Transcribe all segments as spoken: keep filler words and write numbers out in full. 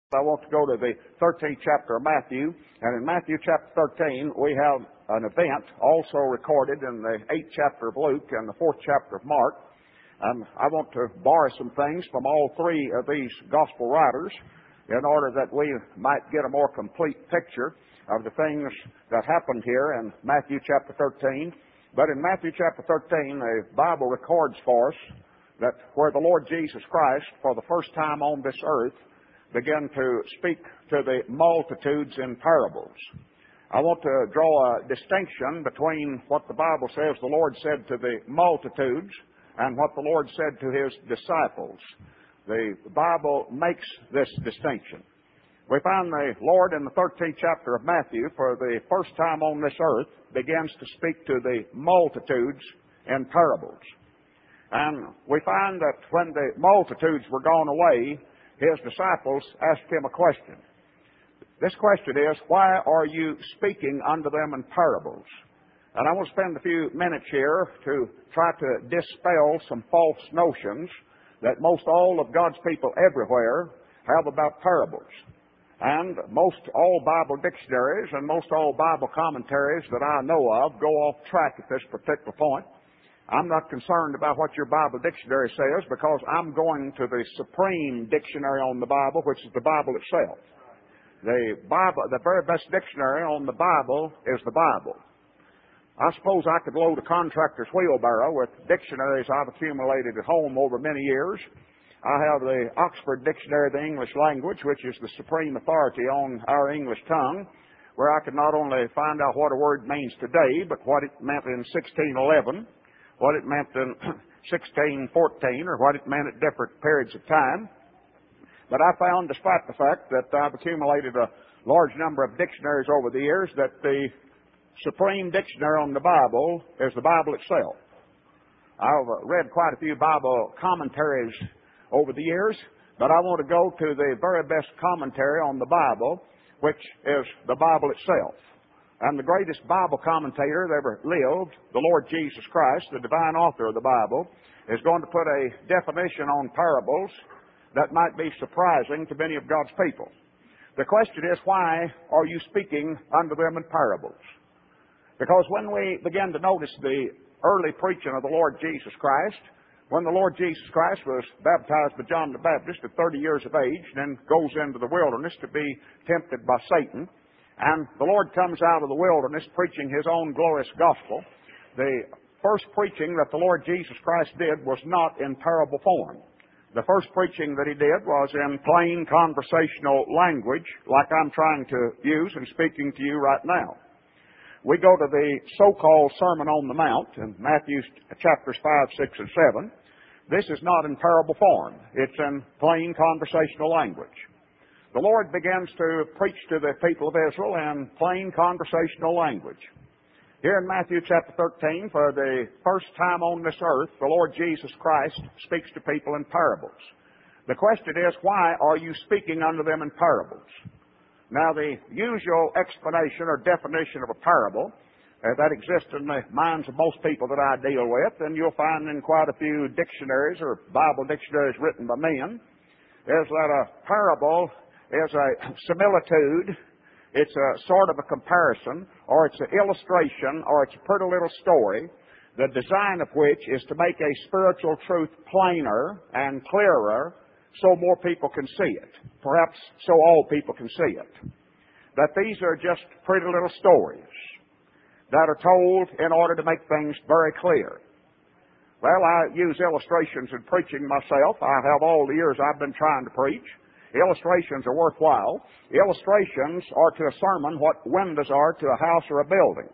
I want to go to the thirteenth chapter of Matthew, and in Matthew chapter thirteen we have an event also recorded in the eighth chapter of Luke and the fourth chapter of Mark. And I want to borrow some things from all three of these gospel writers in order that we might get a more complete picture of the things that happened here in Matthew chapter thirteen. But in Matthew chapter thirteen, the Bible records for us that where the Lord Jesus Christ, for the first time on this earth, began to speak to the multitudes in parables. I want to draw a distinction between what the Bible says the Lord said to the multitudes and what the Lord said to His disciples. The Bible makes this distinction. We find the Lord in the thirteenth chapter of Matthew, for the first time on this earth, begins to speak to the multitudes in parables. And we find that when the multitudes were gone away, His disciples asked Him a question. This question is, why are you speaking unto them in parables? And I want to spend a few minutes here to try to dispel some false notions that most all of God's people everywhere have about parables. And most all Bible dictionaries and most all Bible commentaries that I know of go off track at this particular point. I'm not concerned about what your Bible dictionary says, because I'm going to the supreme dictionary on the Bible, which is the Bible itself. The Bible, the very best dictionary on the Bible is the Bible. I suppose I could load a contractor's wheelbarrow with dictionaries I've accumulated at home over many years. I have the Oxford Dictionary of the English Language, which is the supreme authority on our English tongue, where I could not only find out what a word means today, but what it meant in sixteen eleven. What it meant in sixteen fourteen, or what it meant at different periods of time. But I found, despite the fact that I've accumulated a large number of dictionaries over the years, that the supreme dictionary on the Bible is the Bible itself. I've read quite a few Bible commentaries over the years, but I want to go to the very best commentary on the Bible, which is the Bible itself. And the greatest Bible commentator that ever lived, the Lord Jesus Christ, the divine author of the Bible, is going to put a definition on parables that might be surprising to many of God's people. The question is, why are you speaking unto them in parables? Because when we begin to notice the early preaching of the Lord Jesus Christ, when the Lord Jesus Christ was baptized by John the Baptist at thirty years of age, and then goes into the wilderness to be tempted by Satan, and the Lord comes out of the wilderness preaching His own glorious gospel, the first preaching that the Lord Jesus Christ did was not in parable form. The first preaching that He did was in plain conversational language, like I'm trying to use and speaking to you right now. We go to the so-called Sermon on the Mount in Matthew chapters five, six, and seven. This is not in parable form. It's in plain conversational language. The Lord begins to preach to the people of Israel in plain conversational language. Here in Matthew chapter thirteen, for the first time on this earth, the Lord Jesus Christ speaks to people in parables. The question is, why are you speaking unto them in parables? Now, the usual explanation or definition of a parable uh, that exists in the minds of most people that I deal with, and you'll find in quite a few dictionaries or Bible dictionaries written by men, is that a parable is a similitude, it's a sort of a comparison, or it's an illustration, or it's a pretty little story, the design of which is to make a spiritual truth plainer and clearer so more people can see it. Perhaps so all people can see it. That these are just pretty little stories that are told in order to make things very clear. Well, I use illustrations in preaching myself. I have all the years I've been trying to preach. Illustrations are worthwhile. Illustrations are to a sermon what windows are to a house or a building.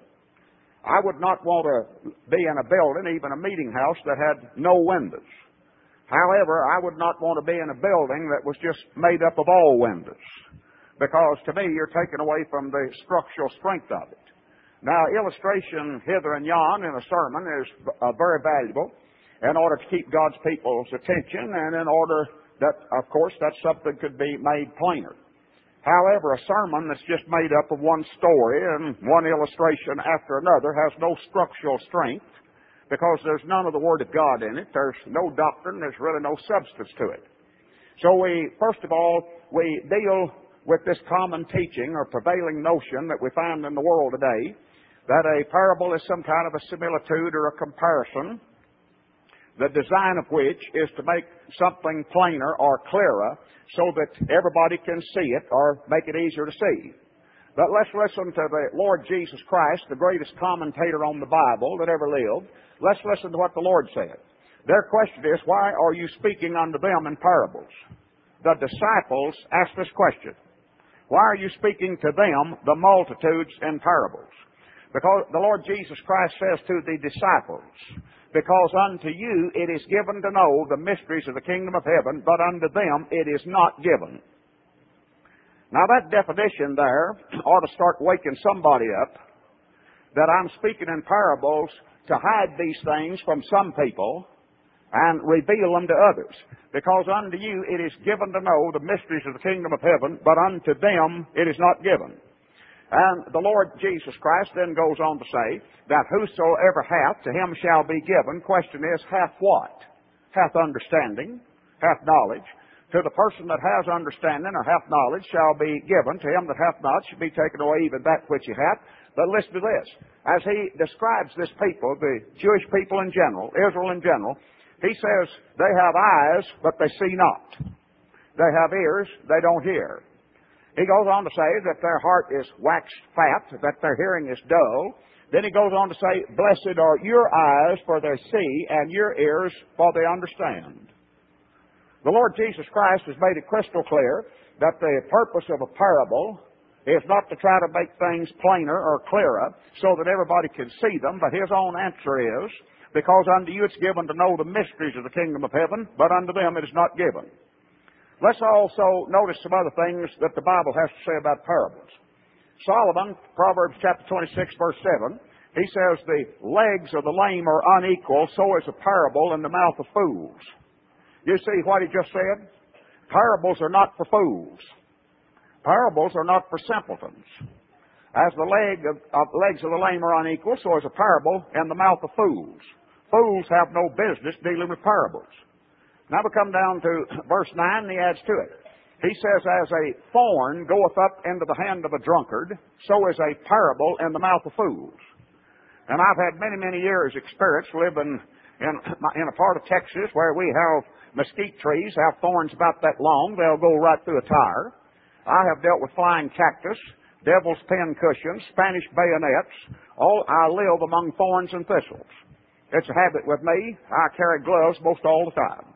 I would not want to be in a building, even a meeting house, that had no windows. However, I would not want to be in a building that was just made up of all windows, because to me you're taking away from the structural strength of it. Now, illustration hither and yon in a sermon is uh, very valuable in order to keep God's people's attention, and in order that, of course, that something could be made plainer. However, a sermon that's just made up of one story and one illustration after another has no structural strength, because there's none of the Word of God in it. There's no doctrine. There's really no substance to it. So we, first of all, we deal with this common teaching or prevailing notion that we find in the world today, that a parable is some kind of a similitude or a comparison, the design of which is to make something plainer or clearer so that everybody can see it or make it easier to see. But let's listen to the Lord Jesus Christ, the greatest commentator on the Bible that ever lived. Let's listen to what the Lord said. Their question is, why are you speaking unto them in parables? The disciples asked this question. Why are you speaking to them, the multitudes, in parables? Because the Lord Jesus Christ says to the disciples, because unto you it is given to know the mysteries of the kingdom of heaven, but unto them it is not given. Now that definition there ought to start waking somebody up, that I'm speaking in parables to hide these things from some people and reveal them to others. Because unto you it is given to know the mysteries of the kingdom of heaven, but unto them it is not given. And the Lord Jesus Christ then goes on to say that whosoever hath, to him shall be given. Question is, hath what? Hath understanding, hath knowledge. To the person that has understanding or hath knowledge shall be given. To him that hath not shall be taken away even that which he hath. But listen to this. As he describes this people, the Jewish people in general, Israel in general, he says they have eyes, but they see not. They have ears, they don't hear. He goes on to say that their heart is waxed fat, that their hearing is dull. Then he goes on to say, blessed are your eyes, for they see, and your ears, for they understand. The Lord Jesus Christ has made it crystal clear that the purpose of a parable is not to try to make things plainer or clearer so that everybody can see them, but his own answer is, because unto you it's given to know the mysteries of the kingdom of heaven, but unto them it is not given. Let's also notice some other things that the Bible has to say about parables. Solomon, Proverbs chapter twenty-six, verse seven, he says, the legs of the lame are unequal, so is a parable in the mouth of fools. You see what he just said? Parables are not for fools. Parables are not for simpletons. As the leg of, of, legs of the lame are unequal, so is a parable in the mouth of fools. Fools have no business dealing with parables. Now we come down to verse nine, and he adds to it. He says, as a thorn goeth up into the hand of a drunkard, so is a parable in the mouth of fools. And I've had many, many years' experience living in, in a part of Texas where we have mesquite trees, have thorns about that long. They'll go right through a tire. I have dealt with flying cactus, devil's pin cushions, Spanish bayonets. All I live among thorns and thistles. It's a habit with me. I carry gloves most all the time.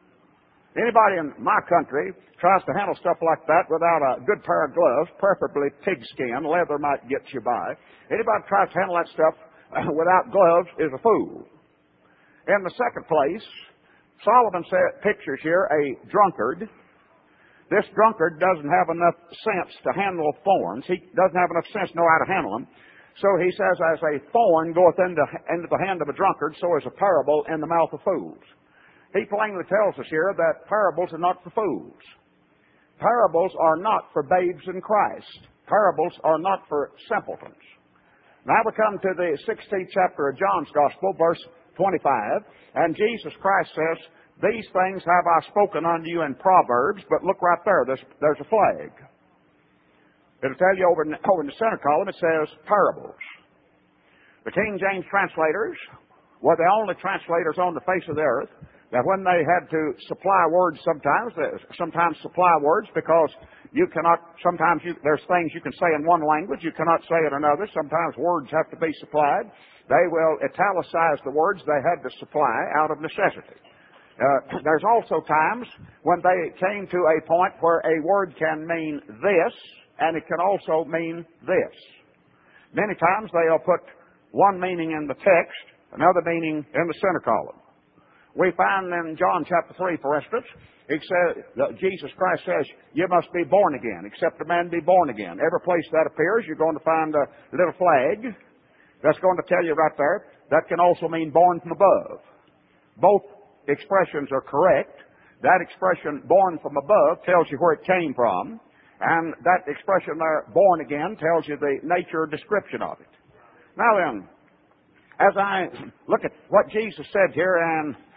Anybody in my country tries to handle stuff like that without a good pair of gloves, preferably pigskin, leather might get you by. Anybody tries to handle that stuff without gloves is a fool. In the second place, Solomon said, pictures here a drunkard. This drunkard doesn't have enough sense to handle thorns. He doesn't have enough sense to know how to handle them. So he says, as a thorn goeth into, into the hand of a drunkard, so is a parable in the mouth of fools. He plainly tells us here that parables are not for fools. Parables are not for babes in Christ. Parables are not for simpletons. Now we come to the sixteenth chapter of John's Gospel, verse twenty-five, and Jesus Christ says, these things have I spoken unto you in Proverbs, but look right there, there's, there's a flag. It'll tell you over in, over in the center column, it says parables. The King James translators were the only translators on the face of the earth that when they had to supply words sometimes, they sometimes supply words because you cannot, sometimes you, there's things you can say in one language, you cannot say in another. Sometimes words have to be supplied. They will italicize the words they had to supply out of necessity. Uh, there's also times when they came to a point where a word can mean this, and it can also mean this. Many times they'll put one meaning in the text, another meaning in the center column. We find in John chapter three, for instance, it says, Jesus Christ says, you must be born again, except a man be born again. Every place that appears, you're going to find a little flag that's going to tell you right there, that can also mean born from above. Both expressions are correct. That expression, born from above, tells you where it came from. And that expression there, born again, tells you the nature or description of it. Now then, as I look at what Jesus said here, and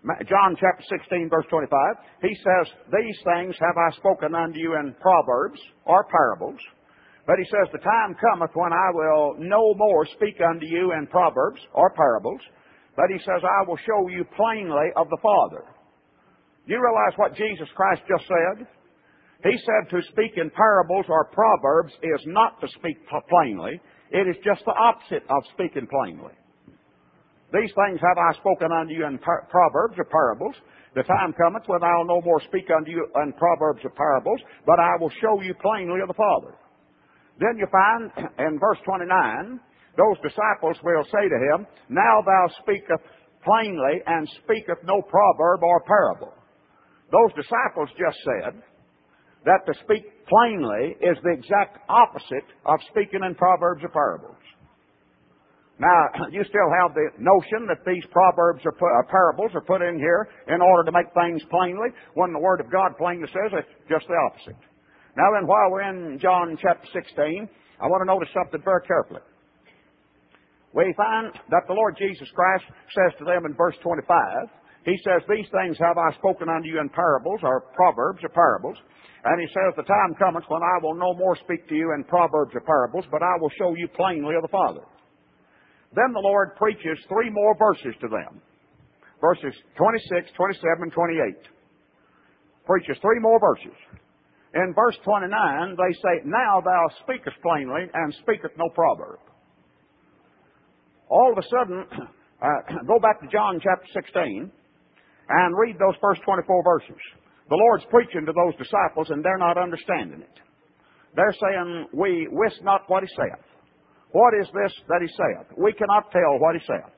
John chapter sixteen, verse twenty-five, he says, these things have I spoken unto you in proverbs or parables. But he says, the time cometh when I will no more speak unto you in proverbs or parables, but he says, I will show you plainly of the Father. You realize what Jesus Christ just said? He said to speak in parables or proverbs is not to speak plainly. It is just the opposite of speaking plainly. These things have I spoken unto you in par- proverbs or parables. The time cometh when I will no more speak unto you in proverbs or parables, but I will show you plainly of the Father. Then you find in verse twenty-nine, those disciples will say to him, now thou speakest plainly and speaketh no proverb or parable. Those disciples just said that to speak plainly is the exact opposite of speaking in proverbs or parables. Now, you still have the notion that these proverbs or parables are put in here in order to make things plainly, when the Word of God plainly says it's just the opposite. Now then, while we're in John chapter sixteen, I want to notice something very carefully. We find that the Lord Jesus Christ says to them in verse twenty-five, he says, these things have I spoken unto you in parables, or proverbs or parables. And he says, the time cometh when I will no more speak to you in proverbs or parables, but I will show you plainly of the Father. Then the Lord preaches three more verses to them. Verses twenty-six, twenty-seven, and twenty-eight. Preaches three more verses. In verse twenty-nine, they say, now thou speakest plainly, and speaketh no proverb. All of a sudden, uh, go back to John chapter sixteen, and read those first twenty-four verses. The Lord's preaching to those disciples, and they're not understanding it. They're saying, we wist not what he saith. What is this that he saith? We cannot tell what he saith.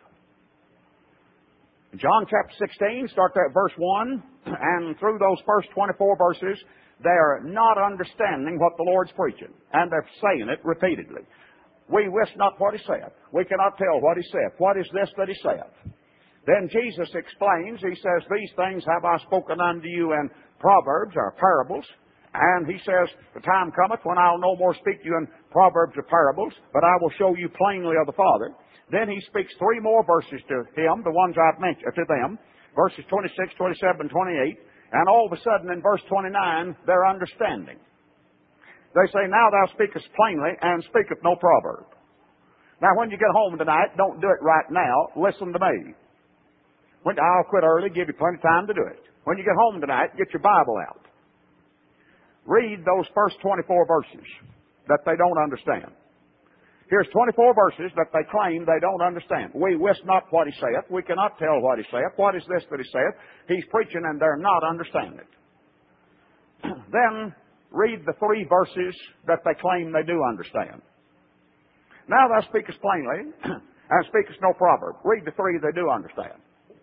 John chapter sixteen, start there at verse one, and through those first twenty-four verses, they're not understanding what the Lord's preaching, and they're saying it repeatedly. We wist not what he saith. We cannot tell what he saith. What is this that he saith? Then Jesus explains, he says, these things have I spoken unto you in proverbs or parables. And he says, the time cometh when I'll no more speak to you in proverbs or parables, but I will show you plainly of the Father. Then he speaks three more verses to him, the ones I've mentioned, to them, verses twenty-six, twenty-seven, and twenty-eight. And all of a sudden in verse twenty-nine, they're understanding. They say, now thou speakest plainly and speaketh no proverb. Now when you get home tonight, don't do it right now. Listen to me. When, I'll quit early, give you plenty of time to do it. When you get home tonight, get your Bible out. Read those first twenty-four verses that they don't understand. Here's twenty-four verses that they claim they don't understand. We wist not what he saith. We cannot tell what he saith. What is this that he saith? He's preaching and they're not understanding it. Then read the three verses that they claim they do understand. Now thou speakest plainly and speakest no proverb. Read the three they do understand.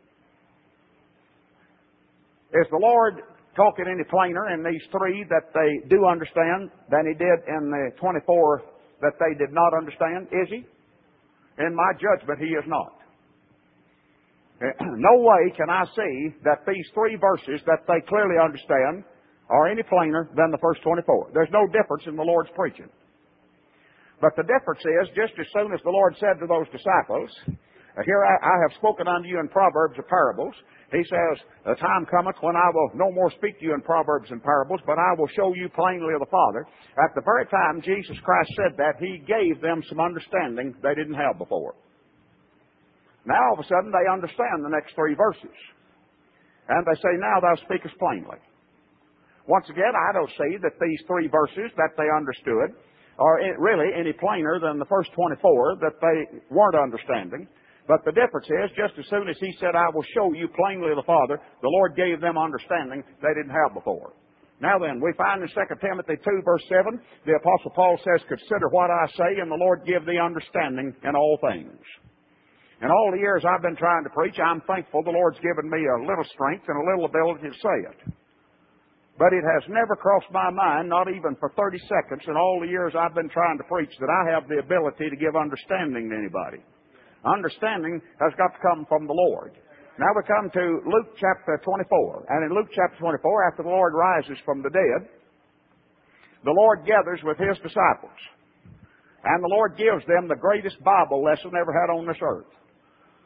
Is the Lord talking any plainer in these three that they do understand than he did in the twenty-four that they did not understand? Is he? In my judgment, he is not. No way can I see that these three verses that they clearly understand are any plainer than the first twenty-four. There's no difference in the Lord's preaching. But the difference is, just as soon as the Lord said to those disciples, here I, I have spoken unto you in proverbs or parables, he says, the time cometh when I will no more speak to you in proverbs and parables, but I will show you plainly of the Father. At the very time Jesus Christ said that, he gave them some understanding they didn't have before. Now all of a sudden they understand the next three verses. And they say, now thou speakest plainly. Once again, I don't see that these three verses that they understood are really any plainer than the first twenty-four that they weren't understanding. But the difference is, just as soon as he said, I will show you plainly the Father, the Lord gave them understanding they didn't have before. Now then, we find in Second Timothy two, verse seven, the Apostle Paul says, consider what I say, and the Lord give thee understanding in all things. In all the years I've been trying to preach, I'm thankful the Lord's given me a little strength and a little ability to say it. But it has never crossed my mind, not even for thirty seconds, in all the years I've been trying to preach, that I have the ability to give understanding to anybody. Understanding has got to come from the Lord. Now we come to Luke chapter twenty-four. And in Luke chapter twenty-four, after the Lord rises from the dead, the Lord gathers with his disciples. And the Lord gives them the greatest Bible lesson ever had on this earth.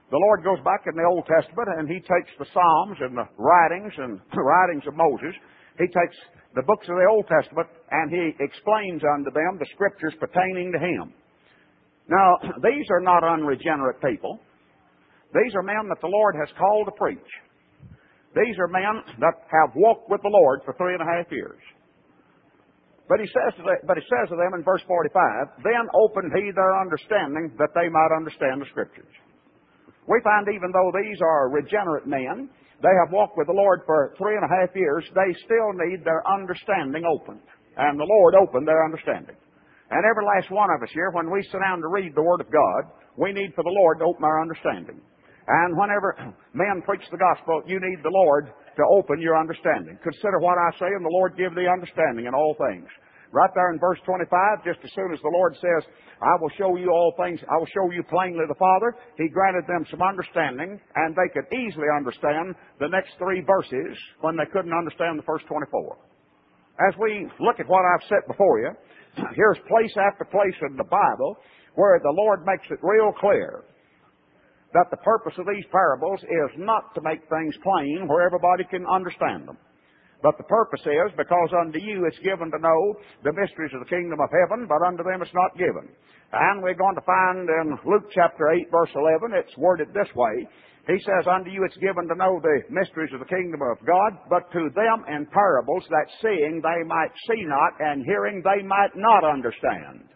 The Lord goes back in the Old Testament and He takes the Psalms and the writings and the writings of Moses. He takes the books of the Old Testament and He explains unto them the Scriptures pertaining to Him. Now, these are not unregenerate people. These are men that the Lord has called to preach. These are men that have walked with the Lord for three and a half years. But he says to them, but he says to them in verse forty-five, then opened He their understanding that they might understand the Scriptures. We find even though these are regenerate men, they have walked with the Lord for three and a half years, they still need their understanding opened. And the Lord opened their understanding. And every last one of us here, when we sit down to read the Word of God, we need for the Lord to open our understanding. And whenever men preach the gospel, you need the Lord to open your understanding. Consider what I say, and the Lord give thee understanding in all things. Right there in verse twenty-five, just as soon as the Lord says, I will show you all things, I will show you plainly the Father, He granted them some understanding, and they could easily understand the next three verses when they couldn't understand the first twenty-four. As we look at what I've set before you, here's place after place in the Bible where the Lord makes it real clear that the purpose of these parables is not to make things plain where everybody can understand them. But the purpose is, because unto you it's given to know the mysteries of the kingdom of heaven, but unto them it's not given. And we're going to find in Luke chapter eight, verse eleven, it's worded this way. He says, unto you it's given to know the mysteries of the kingdom of God, but to them in parables, that seeing they might see not, and hearing they might not understand.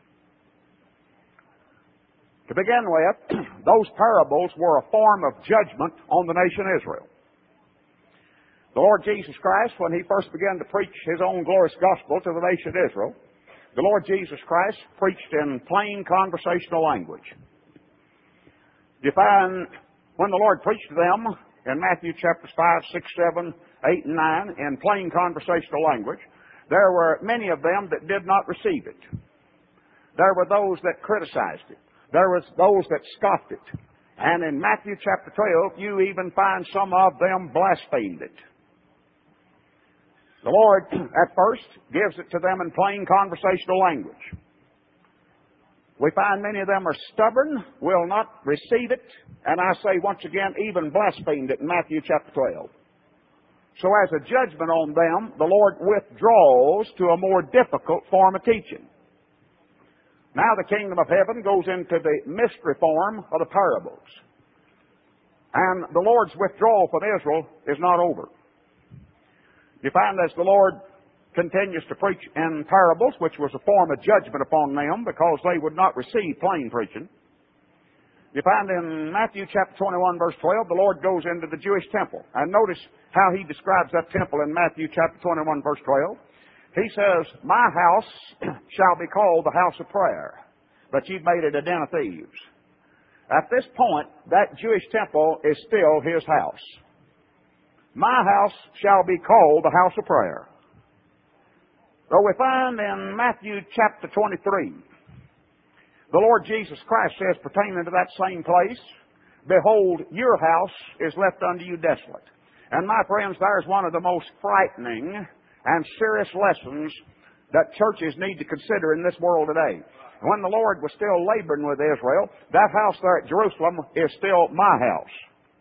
To begin with, those parables were a form of judgment on the nation Israel. The Lord Jesus Christ, when He first began to preach His own glorious gospel to the nation Israel, the Lord Jesus Christ preached in plain conversational language. You find when the Lord preached to them in Matthew chapters five, six, seven, eight, and nine in plain conversational language, there were many of them that did not receive it. There were those that criticized it. There was those that scoffed it. And in Matthew chapter twelve, you even find some of them blasphemed it. The Lord, at first, gives it to them in plain conversational language. We find many of them are stubborn, will not receive it, and I say once again, even blasphemed it in Matthew chapter twelve. So as a judgment on them, the Lord withdraws to a more difficult form of teaching. Now the kingdom of heaven goes into the mystery form of the parables. And the Lord's withdrawal from Israel is not over. You find as the Lord continues to preach in parables, which was a form of judgment upon them because they would not receive plain preaching. You find in Matthew chapter twenty-one, verse twelve, the Lord goes into the Jewish temple. And notice how He describes that temple in Matthew chapter twenty-one, verse twelve. He says, my house shall be called the house of prayer, but you've made it a den of thieves. At this point, that Jewish temple is still His house. My house shall be called the house of prayer. So we find in Matthew chapter twenty-three, the Lord Jesus Christ says pertaining to that same place, behold, your house is left unto you desolate. And my friends, there's one of the most frightening and serious lessons that churches need to consider in this world today. When the Lord was still laboring with Israel, that house there at Jerusalem is still my house.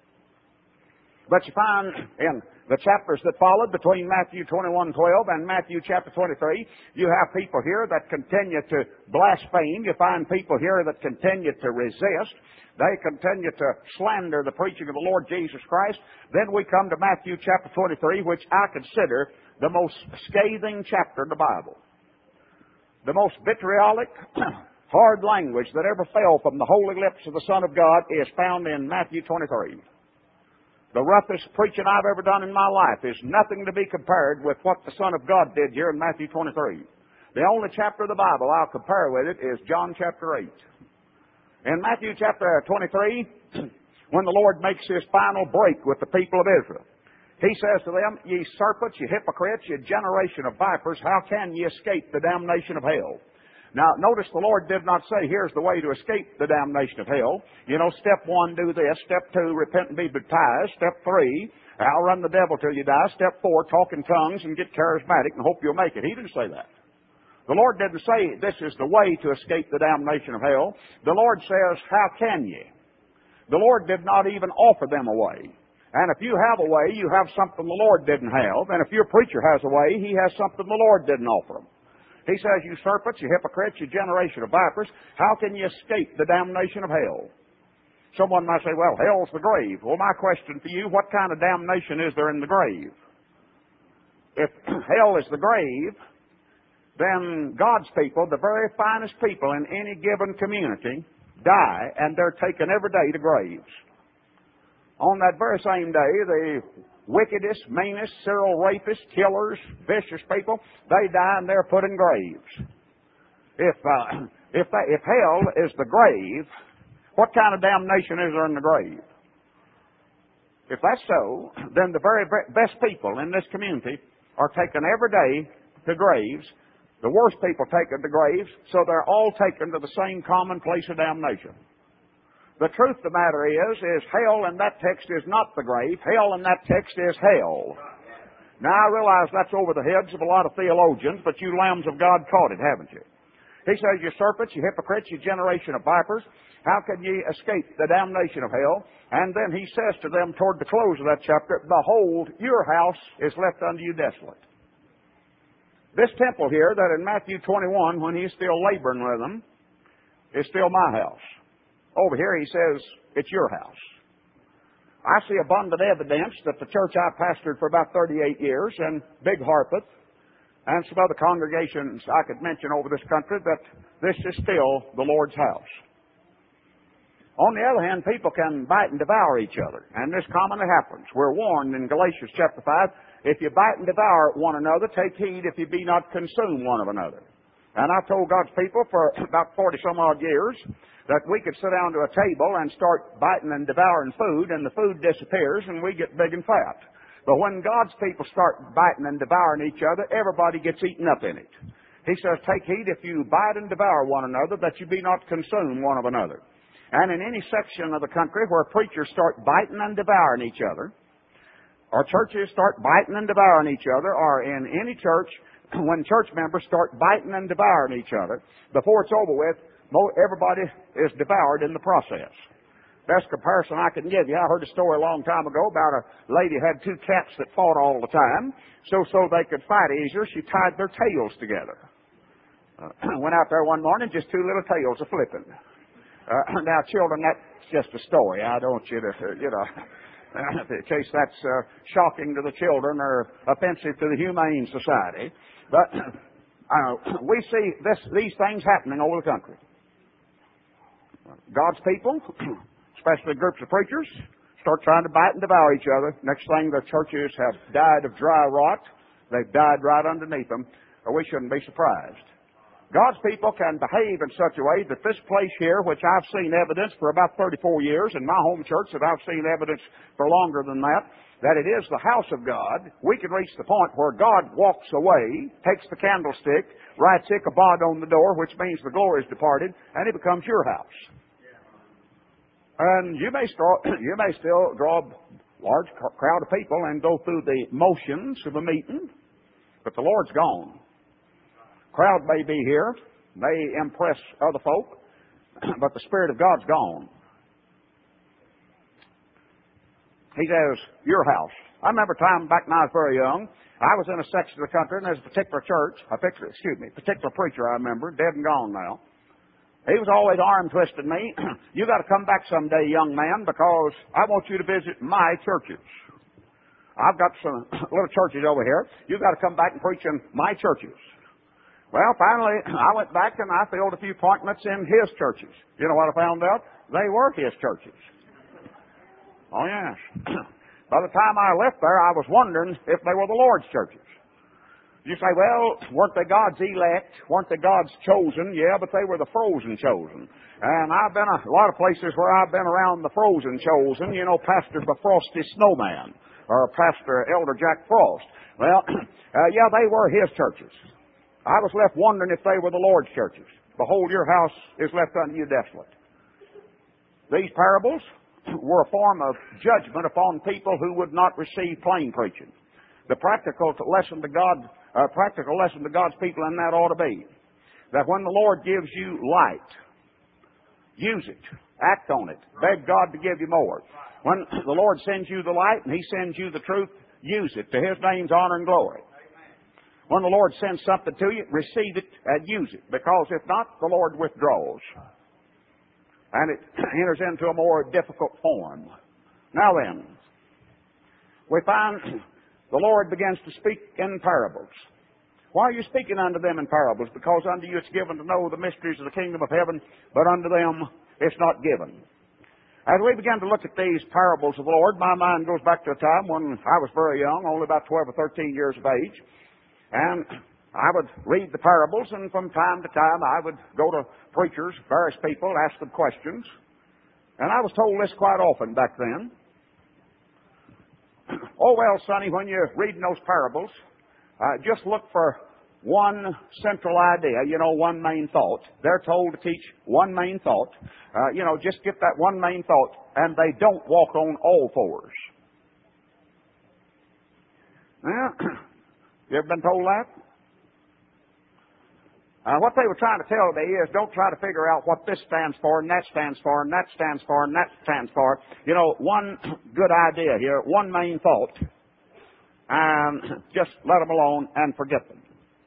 But you find in the chapters that followed between Matthew twenty-one twelve and Matthew chapter twenty-three, you have people here that continue to blaspheme. You find people here that continue to resist. They continue to slander the preaching of the Lord Jesus Christ. Then we come to Matthew chapter twenty-three, which I consider the most scathing chapter in the Bible. The most vitriolic, hard language that ever fell from the holy lips of the Son of God is found in Matthew twenty-three. The roughest preaching I've ever done in my life is nothing to be compared with what the Son of God did here in Matthew twenty-three. The only chapter of the Bible I'll compare with it is John chapter eight. In Matthew chapter twenty-three, when the Lord makes His final break with the people of Israel, He says to them, ye serpents, ye hypocrites, ye generation of vipers, how can ye escape the damnation of hell? Now, notice the Lord did not say, here's the way to escape the damnation of hell. You know, step one, do this. Step two, repent and be baptized. Step three, outrun the devil till you die. Step four, talk in tongues and get charismatic and hope you'll make it. He didn't say that. The Lord didn't say this is the way to escape the damnation of hell. The Lord says, how can ye? the Lord did not even offer them a way. And if you have a way, you have something the Lord didn't have. And if your preacher has a way, he has something the Lord didn't offer him. He says, you serpents, you hypocrites, you generation of vipers, how can you escape the damnation of hell? Someone might say, well, hell's the grave. Well, my question for you, what kind of damnation is there in the grave? If hell is the grave, then God's people, the very finest people in any given community, die, and they're taken every day to graves. On that very same day, the wickedest, meanest, serial rapists, killers, vicious people, they die and they're put in graves. If uh, if that, if hell is the grave, what kind of damnation is there in the grave? If that's so, then the very best people in this community are taken every day to graves. The worst people taken to graves, so they're all taken to the same common place of damnation. The truth of the matter is, is hell in that text is not the grave. Hell in that text is hell. Now, I realize that's over the heads of a lot of theologians, but you lambs of God caught it, haven't you? He says, you serpents, you hypocrites, you generation of vipers, how can ye escape the damnation of hell? And then he says to them toward the close of that chapter, behold, your house is left unto you desolate. This temple here, that in Matthew twenty-one, when he's still laboring with them, is still my house. Over here he says, it's your house. I see abundant evidence that the church I pastored for about thirty-eight years, and Big Harpeth, and some other congregations I could mention over this country, that this is still the Lord's house. On the other hand, people can bite and devour each other, and this commonly happens. We're warned in Galatians chapter five, if you bite and devour one another, take heed if you be not consumed one of another. And I've told God's people for about forty some odd years that we could sit down to a table and start biting and devouring food, and the food disappears and we get big and fat. But when God's people start biting and devouring each other, everybody gets eaten up in it. He says, take heed if you bite and devour one another, that you be not consumed one of another. And in any section of the country where preachers start biting and devouring each other, or churches start biting and devouring each other, or in any church, when church members start biting and devouring each other, before it's over with, everybody is devoured in the process. Best comparison I can give you, I heard a story a long time ago about a lady who had two cats that fought all the time. So so they could fight easier, she tied their tails together. Uh, went out there one morning, just two little tails a flipping. Uh, now, children, that's just a story. I don't want you to, you know, in case that's uh, shocking to the children or offensive to the Humane Society. But uh, we see this, these things happening over the country. God's people, especially groups of preachers, start trying to bite and devour each other. Next thing, their churches have died of dry rot. They've died right underneath them, or we shouldn't be surprised. God's people can behave in such a way that this place here, which I've seen evidence for about thirty-four years, in my home church that I've seen evidence for longer than that, that it is the house of God. We can reach the point where God walks away, takes the candlestick, writes Ichabod on the door, which means the glory is departed, and it becomes your house. And you may, start, you may still draw a large crowd of people and go through the motions of a meeting, but the Lord's gone. Crowd may be here, may impress other folk, but the Spirit of God's gone. He says, your house. I remember a time back when I was very young, I was in a section of the country, and there's a particular church, a particular, excuse me, particular preacher I remember, dead and gone now. He was always arm twisting me. You got to come back someday, young man, because I want you to visit my churches. I've got some little churches over here. You got to come back and preach in my churches. Well, finally, I went back and I filled a few appointments in his churches. You know what I found out? They were his churches. Oh, yes. By the time I left there, I was wondering if they were the Lord's churches. You say, well, weren't they God's elect? Weren't they God's chosen? Yeah, but they were the frozen chosen. And I've been a, a lot of places where I've been around the frozen chosen. You know, Pastor Frosty Snowman or Pastor Elder Jack Frost. Well, uh, yeah, they were his churches. I was left wondering if they were the Lord's churches. Behold, your house is left unto you desolate. These parables were a form of judgment upon people who would not receive plain preaching. The practical lesson to God, uh, practical lesson to God's people in that ought to be that when the Lord gives you light, use it. Act on it. Beg God to give you more. When the Lord sends you the light and He sends you the truth, use it to His name's honor and glory. When the Lord sends something to you, receive it and use it. Because if not, the Lord withdraws. And it enters into a more difficult form. Now then, we find the Lord begins to speak in parables. Why are you speaking unto them in parables? Because unto you it's given to know the mysteries of the kingdom of heaven, but unto them it's not given. As we begin to look at these parables of the Lord, my mind goes back to a time when I was very young, only about twelve or thirteen years of age. And I would read the parables, and from time to time I would go to preachers, various people, ask them questions. And I was told this quite often back then. Oh, well, Sonny, when you're reading those parables, uh, just look for one central idea, you know, one main thought. They're told to teach one main thought. Uh, you know, just get that one main thought, and they don't walk on all fours. Well, you ever been told that? Uh, what they were trying to tell me is don't try to figure out what this stands for, and that stands for, and that stands for, and that stands for. You know, one good idea here, one main thought, and just let them alone and forget them.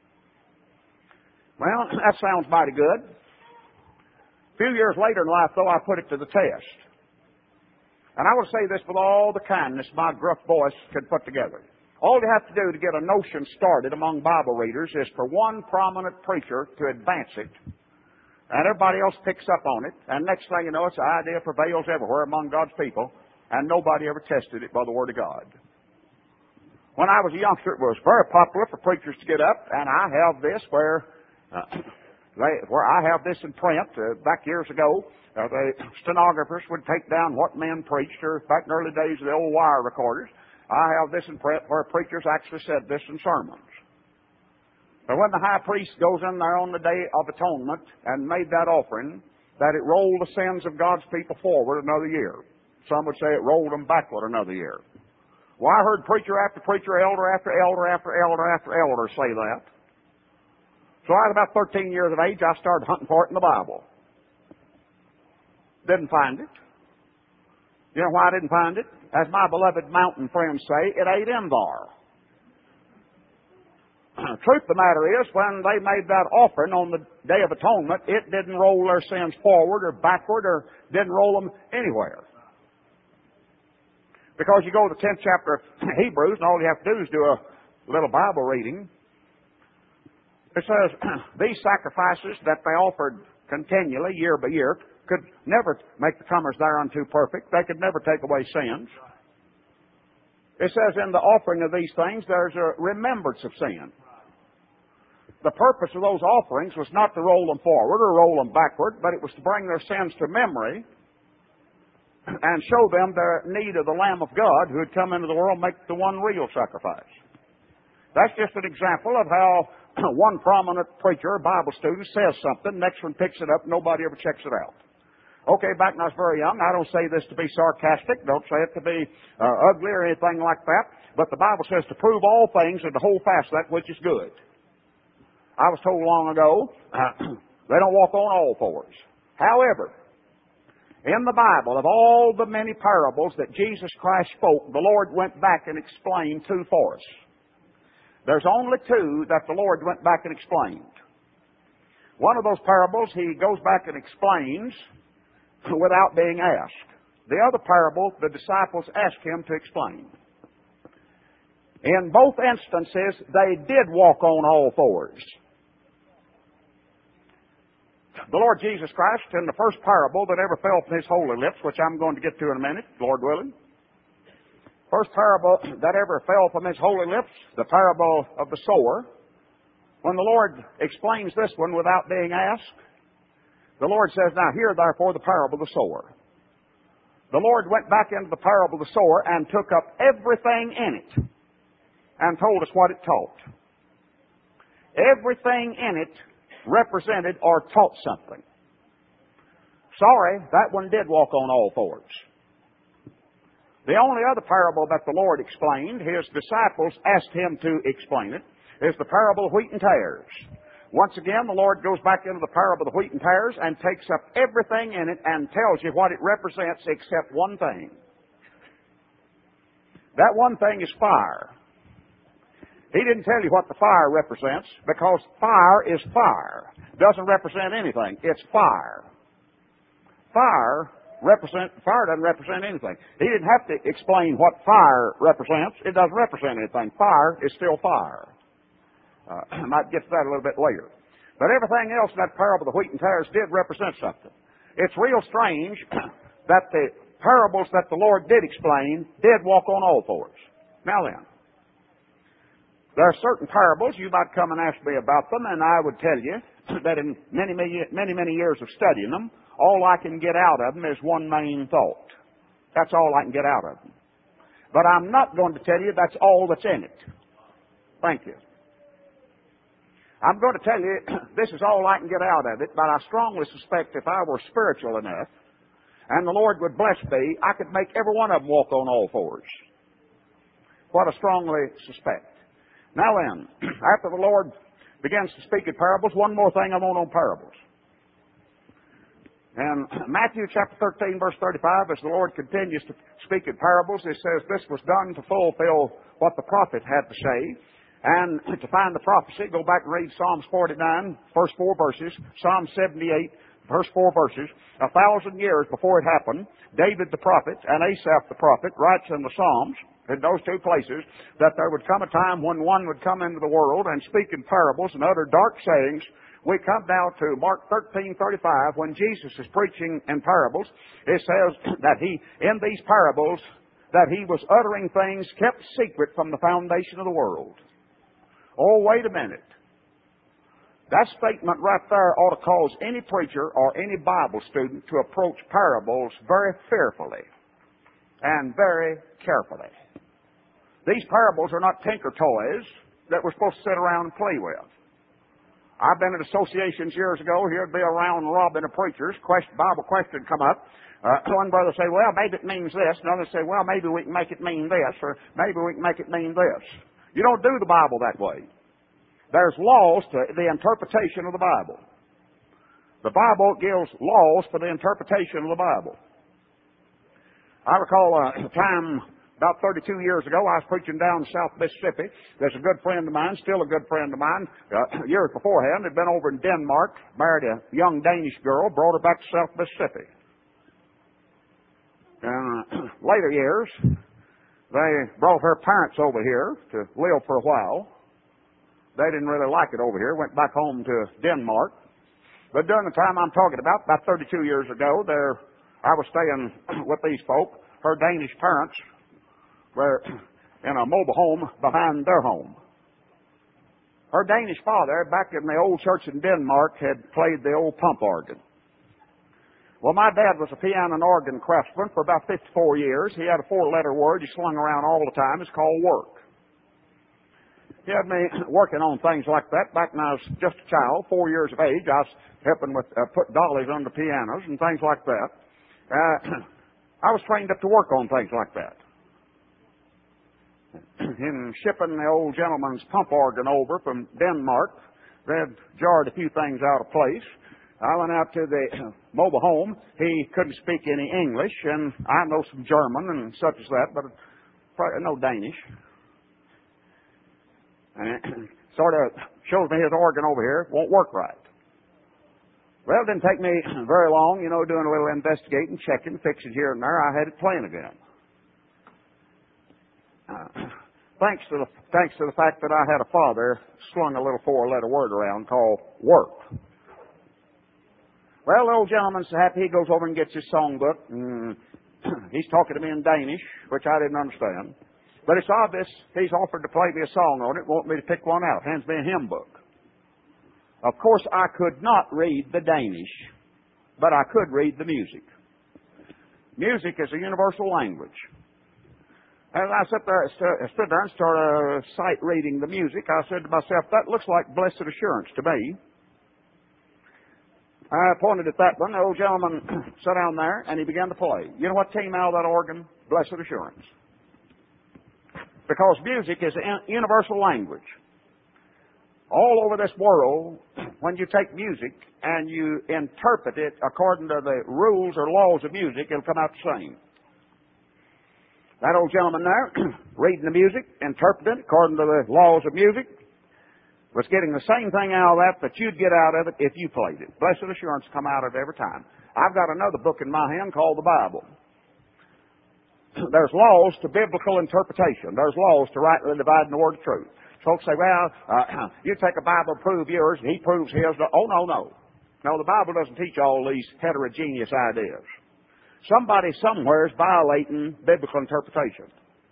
Well, that sounds mighty good. A few years later in life, though, I put it to the test. And I will say this with all the kindness my gruff voice could put together. All you have to do to get a notion started among Bible readers is for one prominent preacher to advance it, and everybody else picks up on it, and next thing you know, it's the idea prevails everywhere among God's people, and nobody ever tested it by the Word of God. When I was a youngster, it was very popular for preachers to get up, and I have this where, uh, they, where I have this in print uh, back years ago. Uh, the stenographers would take down what men preached, or back in the early days of the old wire recorders. I have this in print where preachers actually said this in sermons. But when the high priest goes in there on the Day of Atonement and made that offering, that it rolled the sins of God's people forward another year. Some would say it rolled them backward another year. Well, I heard preacher after preacher, elder after elder after elder after elder say that. So at about thirteen years of age, I started hunting for it in the Bible. Didn't find it. You know why I didn't find it? As my beloved mountain friends say, it ain't in there. Truth of the matter is, when they made that offering on the Day of Atonement, it didn't roll their sins forward or backward or didn't roll them anywhere. Because you go to the tenth chapter of Hebrews, and all you have to do is do a little Bible reading. It says, these sacrifices that they offered continually, year by year, could never make the comers thereunto perfect. They could never take away sins. It says in the offering of these things, there's a remembrance of sin. The purpose of those offerings was not to roll them forward or roll them backward, but it was to bring their sins to memory and show them their need of the Lamb of God who had come into the world and make the one real sacrifice. That's just an example of how one prominent preacher or Bible student says something, next one picks it up, nobody ever checks it out. Okay, back when I was very young, I don't say this to be sarcastic, don't say it to be uh, ugly or anything like that, but the Bible says to prove all things and to hold fast that which is good. I was told long ago, uh, they don't walk on all fours. However, in the Bible, of all the many parables that Jesus Christ spoke, the Lord went back and explained two for us. There's only two that the Lord went back and explained. One of those parables, He goes back and explains without being asked. The other parable, the disciples asked Him to explain. In both instances, they did walk on all fours. The Lord Jesus Christ, in the first parable that ever fell from His holy lips, which I'm going to get to in a minute, Lord willing. First parable that ever fell from His holy lips, the parable of the sower. When the Lord explains this one without being asked, the Lord says, now hear therefore the parable of the sower. The Lord went back into the parable of the sower and took up everything in it and told us what it taught. Everything in it represented or taught something. Sorry, that one did walk on all fours. The only other parable that the Lord explained, His disciples asked Him to explain it, is the parable of wheat and tares. Once again, the Lord goes back into the parable of the wheat and tares and takes up everything in it and tells you what it represents except one thing. That one thing is fire. He didn't tell you what the fire represents because fire is fire. Doesn't represent anything. It's fire. Fire represent fire doesn't represent anything. He didn't have to explain what fire represents. It doesn't represent anything. Fire is still fire. Uh, I might get to that a little bit later. But everything else in that parable of the wheat and tares did represent something. It's real strange that the parables that the Lord did explain did walk on all fours. Now then, there are certain parables, you might come and ask me about them, and I would tell you that in many, many, many, many years of studying them, all I can get out of them is one main thought. That's all I can get out of them. But I'm not going to tell you that's all that's in it. Thank you. I'm going to tell you this is all I can get out of it, but I strongly suspect if I were spiritual enough, and the Lord would bless me, I could make every one of them walk on all fours. What I strongly suspect. Now then, after the Lord begins to speak in parables, one more thing I want on parables. And Matthew chapter thirteen, verse thirty-five, as the Lord continues to speak in parables, it says, this was done to fulfill what the prophet had to say. And to find the prophecy, go back and read Psalms forty-nine, first four verses, Psalm seventy-eight, verse four verses. A thousand years before it happened, David the prophet and Asaph the prophet writes in the Psalms, in those two places, that there would come a time when one would come into the world and speak in parables and utter dark sayings. We come now to Mark thirteen thirty-five, when Jesus is preaching in parables. It says that he, in these parables, that he was uttering things kept secret from the foundation of the world. Oh, wait a minute. That statement right there ought to cause any preacher or any Bible student to approach parables very fearfully and very carefully. These parables are not tinker toys that we're supposed to sit around and play with. I've been at associations years ago. Here'd be a round robin of preachers. Question, Bible question come up. Uh, one brother say, well, maybe it means this. Another say, well, maybe we can make it mean this, or maybe we can make it mean this. You don't do the Bible that way. There's laws to the interpretation of the Bible. The Bible gives laws for the interpretation of the Bible. I recall a time about thirty-two years ago, I was preaching down in South Mississippi. There's a good friend of mine, still a good friend of mine, uh, years beforehand, had been over in Denmark, married a young Danish girl, brought her back to South Mississippi. And uh, later years, they brought her parents over here to live for a while. They didn't really like it over here, went back home to Denmark. But during the time I'm talking about, about thirty-two years ago, there I was staying with these folk. Her Danish parents were in a mobile home behind their home. Her Danish father, back in the old church in Denmark, had played the old pump organ. Well, my dad was a piano and organ craftsman for about fifty-four years. He had a four-letter word he slung around all the time. It's called work. He had me working on things like that back when I was just a child, four years of age. I was helping with uh, put dollies on the pianos and things like that. Uh, I was trained up to work on things like that. In shipping the old gentleman's pump organ over from Denmark, they had jarred a few things out of place. I went out to the mobile home. He couldn't speak any English, and I know some German and such as that, but probably no Danish. And it sort of shows me his organ over here won't work right. Well, it didn't take me very long, you know, doing a little investigating, checking, fixing here and there. I had it playing again. Uh, thanks to the thanks to the fact that I had a father slung a little four-letter word around called work. Well, the old gentleman's so happy he goes over and gets his songbook, and he's talking to me in Danish, which I didn't understand. But it's obvious he's offered to play me a song on it, want me to pick one out. Hands me a hymn book. Of course, I could not read the Danish, but I could read the music. Music is a universal language. As I sat there, stood there and started sight reading the music, I said to myself, that looks like Blessed Assurance to me. I pointed at that one. The old gentleman sat down there, and he began to play. You know what came out of that organ? Blessed Assurance. Because music is a universal language. All over this world, when you take music and you interpret it according to the rules or laws of music, it'll come out the same. That old gentleman there, reading the music, interpreting it according to the laws of music, was getting the same thing out of that that you'd get out of it if you played it. Blessed assurance come out of it every time. I've got another book in my hand called the Bible. There's laws to biblical interpretation. There's laws to rightly dividing the word of truth. Folks say, well, uh, you take a Bible, prove yours, and he proves his. Oh, no, no. No, the Bible doesn't teach all these heterogeneous ideas. Somebody somewhere is violating biblical interpretation.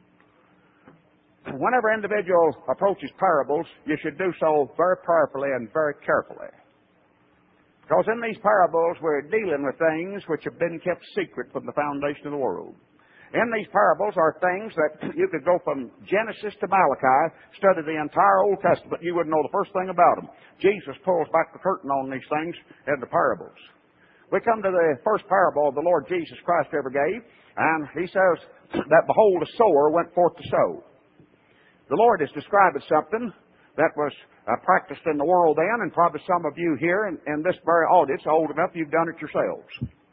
Whenever an individual approaches parables, you should do so very prayerfully and very carefully. Because in these parables, we're dealing with things which have been kept secret from the foundation of the world. In these parables are things that you could go from Genesis to Malachi, study the entire Old Testament, you wouldn't know the first thing about them. Jesus pulls back the curtain on these things in the parables. We come to the first parable the Lord Jesus Christ ever gave, and he says that, behold, a sower went forth to sow. The Lord is describing something that was uh, practiced in the world then, and probably some of you here in, in this very audience are old enough you've done it yourselves.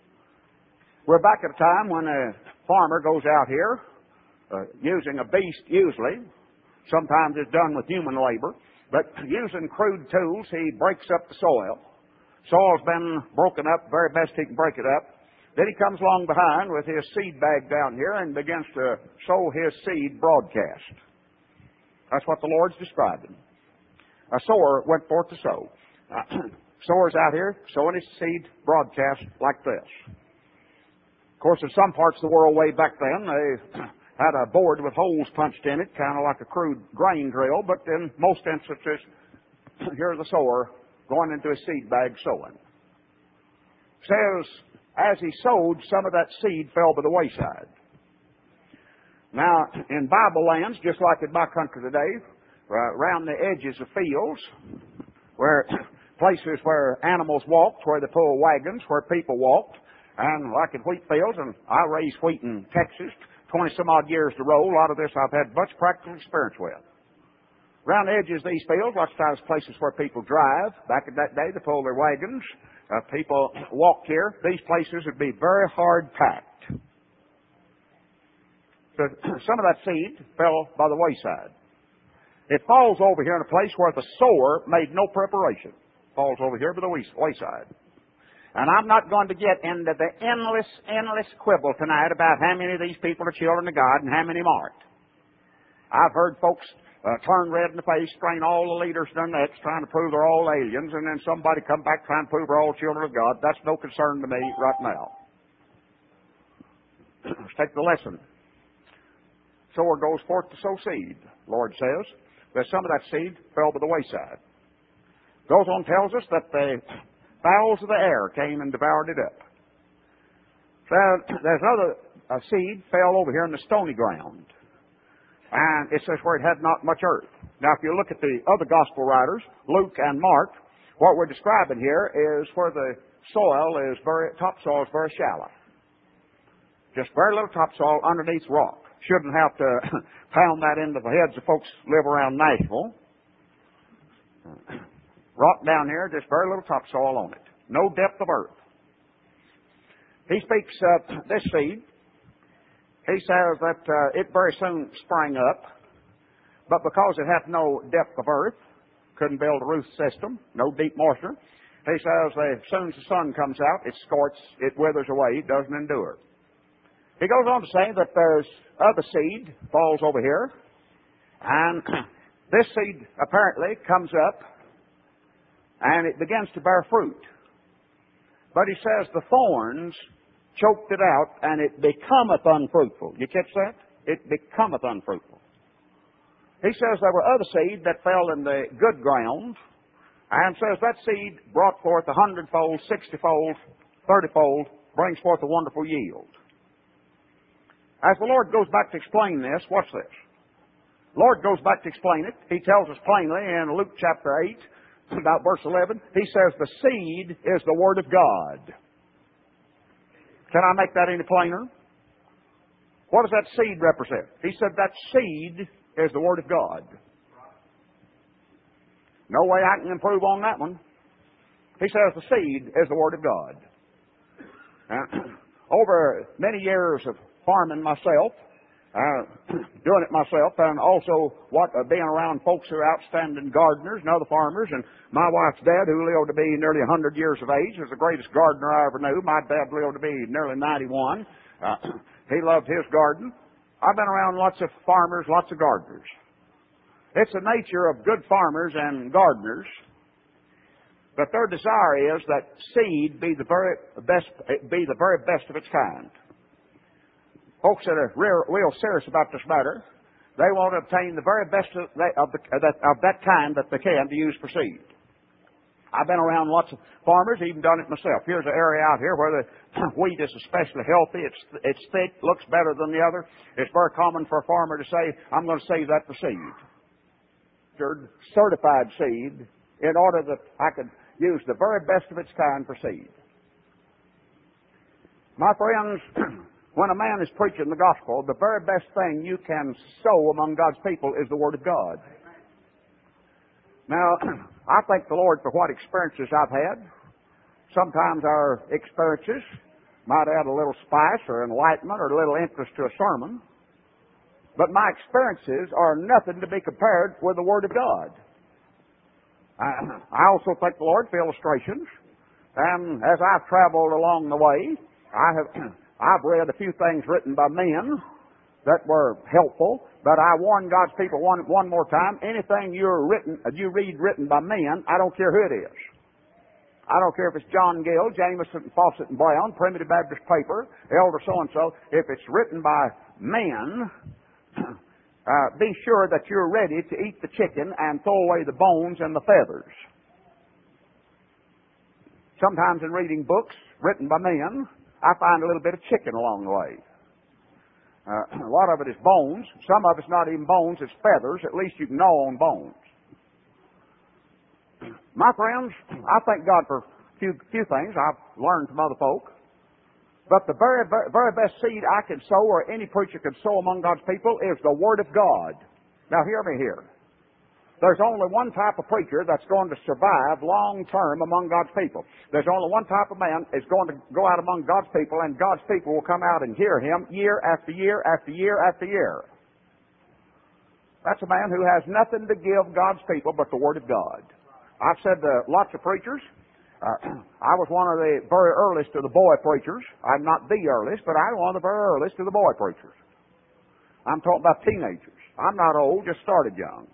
We're back at a time when a farmer goes out here uh, using a beast usually. Sometimes it's done with human labor, but using crude tools, he breaks up the soil. Soil's been broken up, very best he can break it up. Then he comes along behind with his seed bag down here and begins to sow his seed broadcast. That's what the Lord's describing. A sower went forth to sow. Uh, sower's out here sowing his seed broadcast like this. Of course, in some parts of the world way back then, they had a board with holes punched in it, kind of like a crude grain drill, but in most instances, here's the sower going into his seed bag sowing. Says, as he sowed, some of that seed fell by the wayside. Now, in Bible lands, just like in my country today, uh, around the edges of fields, where places where animals walked, where they pulled wagons, where people walked, and like in wheat fields, and I raised wheat in Texas, twenty some odd years to roll. A lot of this I've had much practical experience with. Around the edges of these fields, lots of times places where people drive. Back in that day, they pulled their wagons. Uh, people walked here. These places would be very hard packed. So some of that seed fell by the wayside. It falls over here in a place where the sower made no preparation. Falls over here by the wayside. And I'm not going to get into the endless, endless quibble tonight about how many of these people are children of God and how many aren't. I've heard folks uh, turn red in the face, strain all the leaders to their necks, trying to prove they're all aliens, and then somebody come back trying to prove they're all children of God. That's no concern to me right now. Let's take the lesson. Sower goes forth to sow seed, Lord says. That some of that seed fell by the wayside. Goes on, tells us that the fowls of the air came and devoured it up. So there's another uh, seed fell over here in the stony ground. And it says where it had not much earth. Now, if you look at the other gospel writers, Luke and Mark, what we're describing here is where the soil is very, topsoil is very shallow. Just very little topsoil underneath rock. Shouldn't have to pound that into the heads of folks who live around Nashville. Rock down here, just very little topsoil on it. No depth of earth. He speaks of this seed. He says that uh, it very soon sprang up, but because it hath no depth of earth, couldn't build a root system, no deep moisture, he says that as soon as the sun comes out, it scorches, it withers away, it doesn't endure. He goes on to say that there's other seed falls over here, and this seed apparently comes up, and it begins to bear fruit. But he says the thorns choked it out, and it becometh unfruitful. You catch that? It becometh unfruitful. He says there were other seed that fell in the good ground, and says that seed brought forth a hundredfold, sixtyfold, thirtyfold, brings forth a wonderful yield. As the Lord goes back to explain this, watch this. The Lord goes back to explain it. He tells us plainly in Luke chapter eight, about verse eleven, he says the seed is the Word of God. Can I make that any plainer? What does that seed represent? He said that seed is the Word of God. No way I can improve on that one. He says the seed is the Word of God. Uh, over many years of farming myself, uh, doing it myself, and also what uh, being around folks who are outstanding gardeners and other farmers, and my wife's dad, who lived to be nearly one hundred years of age, was the greatest gardener I ever knew. My dad lived to be nearly ninety-one. Uh, he loved his garden. I've been around lots of farmers, lots of gardeners. It's the nature of good farmers and gardeners that their desire is that seed be the very best, be the very best of its kind. Folks that are real, real serious about this matter, they want to obtain the very best of, they, of, the, of, that, of that kind that they can to use for seed. I've been around lots of farmers, even done it myself. Here's an area out here where the wheat is especially healthy. It's it's thick, looks better than the other. It's very common for a farmer to say, I'm going to save that for seed. Certified seed, in order that I could use the very best of its kind for seed. My friends, when a man is preaching the gospel, the very best thing you can sow among God's people is the Word of God. Now, I thank the Lord for what experiences I've had. Sometimes our experiences might add a little spice or enlightenment or a little interest to a sermon. But my experiences are nothing to be compared with the Word of God. I also thank the Lord for illustrations. And as I've traveled along the way, I have I've read a few things written by men that were helpful. But I warn God's people one one more time: anything you're written, you read written by men, I don't care who it is. I don't care if it's John Gill, Jameson, Fawcett and Brown, Primitive Baptist Paper, Elder so and so. If it's written by men, uh, be sure that you're ready to eat the chicken and throw away the bones and the feathers. Sometimes in reading books written by men, I find a little bit of chicken along the way. Uh, a lot of it is bones. Some of it's not even bones, it's feathers. At least you can gnaw on bones. My friends, I thank God for a few, few things I've learned from other folk. But the very, very, very best seed I can sow, or any preacher can sow among God's people, is the Word of God. Now hear me here. There's only one type of preacher that's going to survive long term among God's people. There's only one type of man that's going to go out among God's people, and God's people will come out and hear him year after year after year after year. That's a man who has nothing to give God's people but the Word of God. I've said to lots of preachers, uh, I was one of the very earliest of the boy preachers. I'm not the earliest, but I'm one of the very earliest of the boy preachers. I'm talking about teenagers. I'm not old, just started young.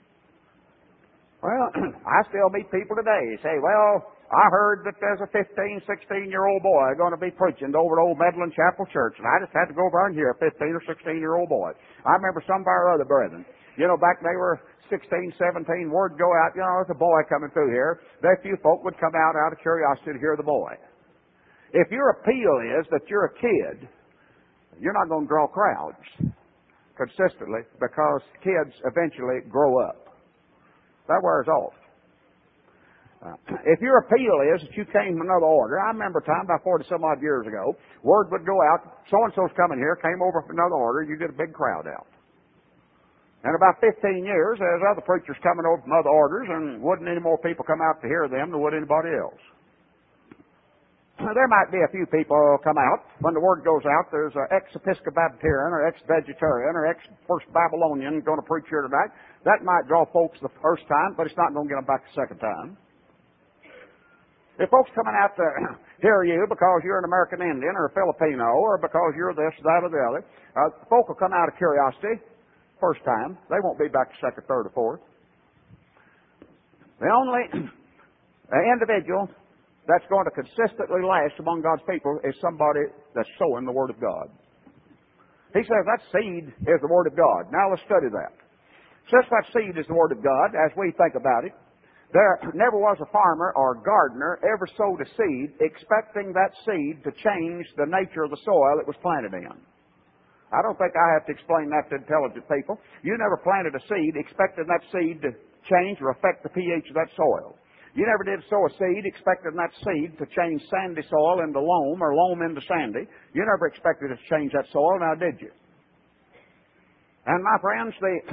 Well, I still meet people today say, well, I heard that there's a fifteen, sixteen-year-old boy going to be preaching over at Old Medlin Chapel Church, and I just had to go over and hear a fifteen or sixteen-year-old boy. I remember some of our other brethren. You know, back they were sixteen, seventeen, word go out, you know, there's a boy coming through here. Very few folk would come out out of curiosity to hear the boy. If your appeal is that you're a kid, you're not going to draw crowds consistently, because kids eventually grow up. That wears off. Uh, if your appeal is that you came from another order, I remember a time about forty some odd years ago, word would go out, so-and-so's coming here, came over from another order, you get a big crowd out. And about fifteen years, there's other preachers coming over from other orders, and wouldn't any more people come out to hear them than would anybody else. There might be a few people come out. When the word goes out, there's an ex-Episcopalian or ex-vegetarian or ex-First Babylonian going to preach here tonight. That might draw folks the first time, but it's not going to get them back the second time. If folks coming out to hear you because you're an American Indian or a Filipino, or because you're this, that, or the other, uh, folk will come out of curiosity first time. They won't be back the second, third, or fourth. The only individual that's going to consistently last among God's people is somebody that's sowing the Word of God. He says that seed is the Word of God. Now let's study that. Since that seed is the Word of God, as we think about it, there never was a farmer or gardener ever sowed a seed expecting that seed to change the nature of the soil it was planted in. I don't think I have to explain that to intelligent people. You never planted a seed expecting that seed to change or affect the pH of that soil. You never did sow a seed expecting that seed to change sandy soil into loam or loam into sandy. You never expected it to change that soil, now did you? And my friends, the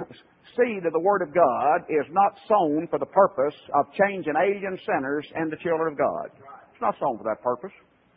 seed of the Word of God is not sown for the purpose of changing alien sinners into children of God. It's not sown for that purpose.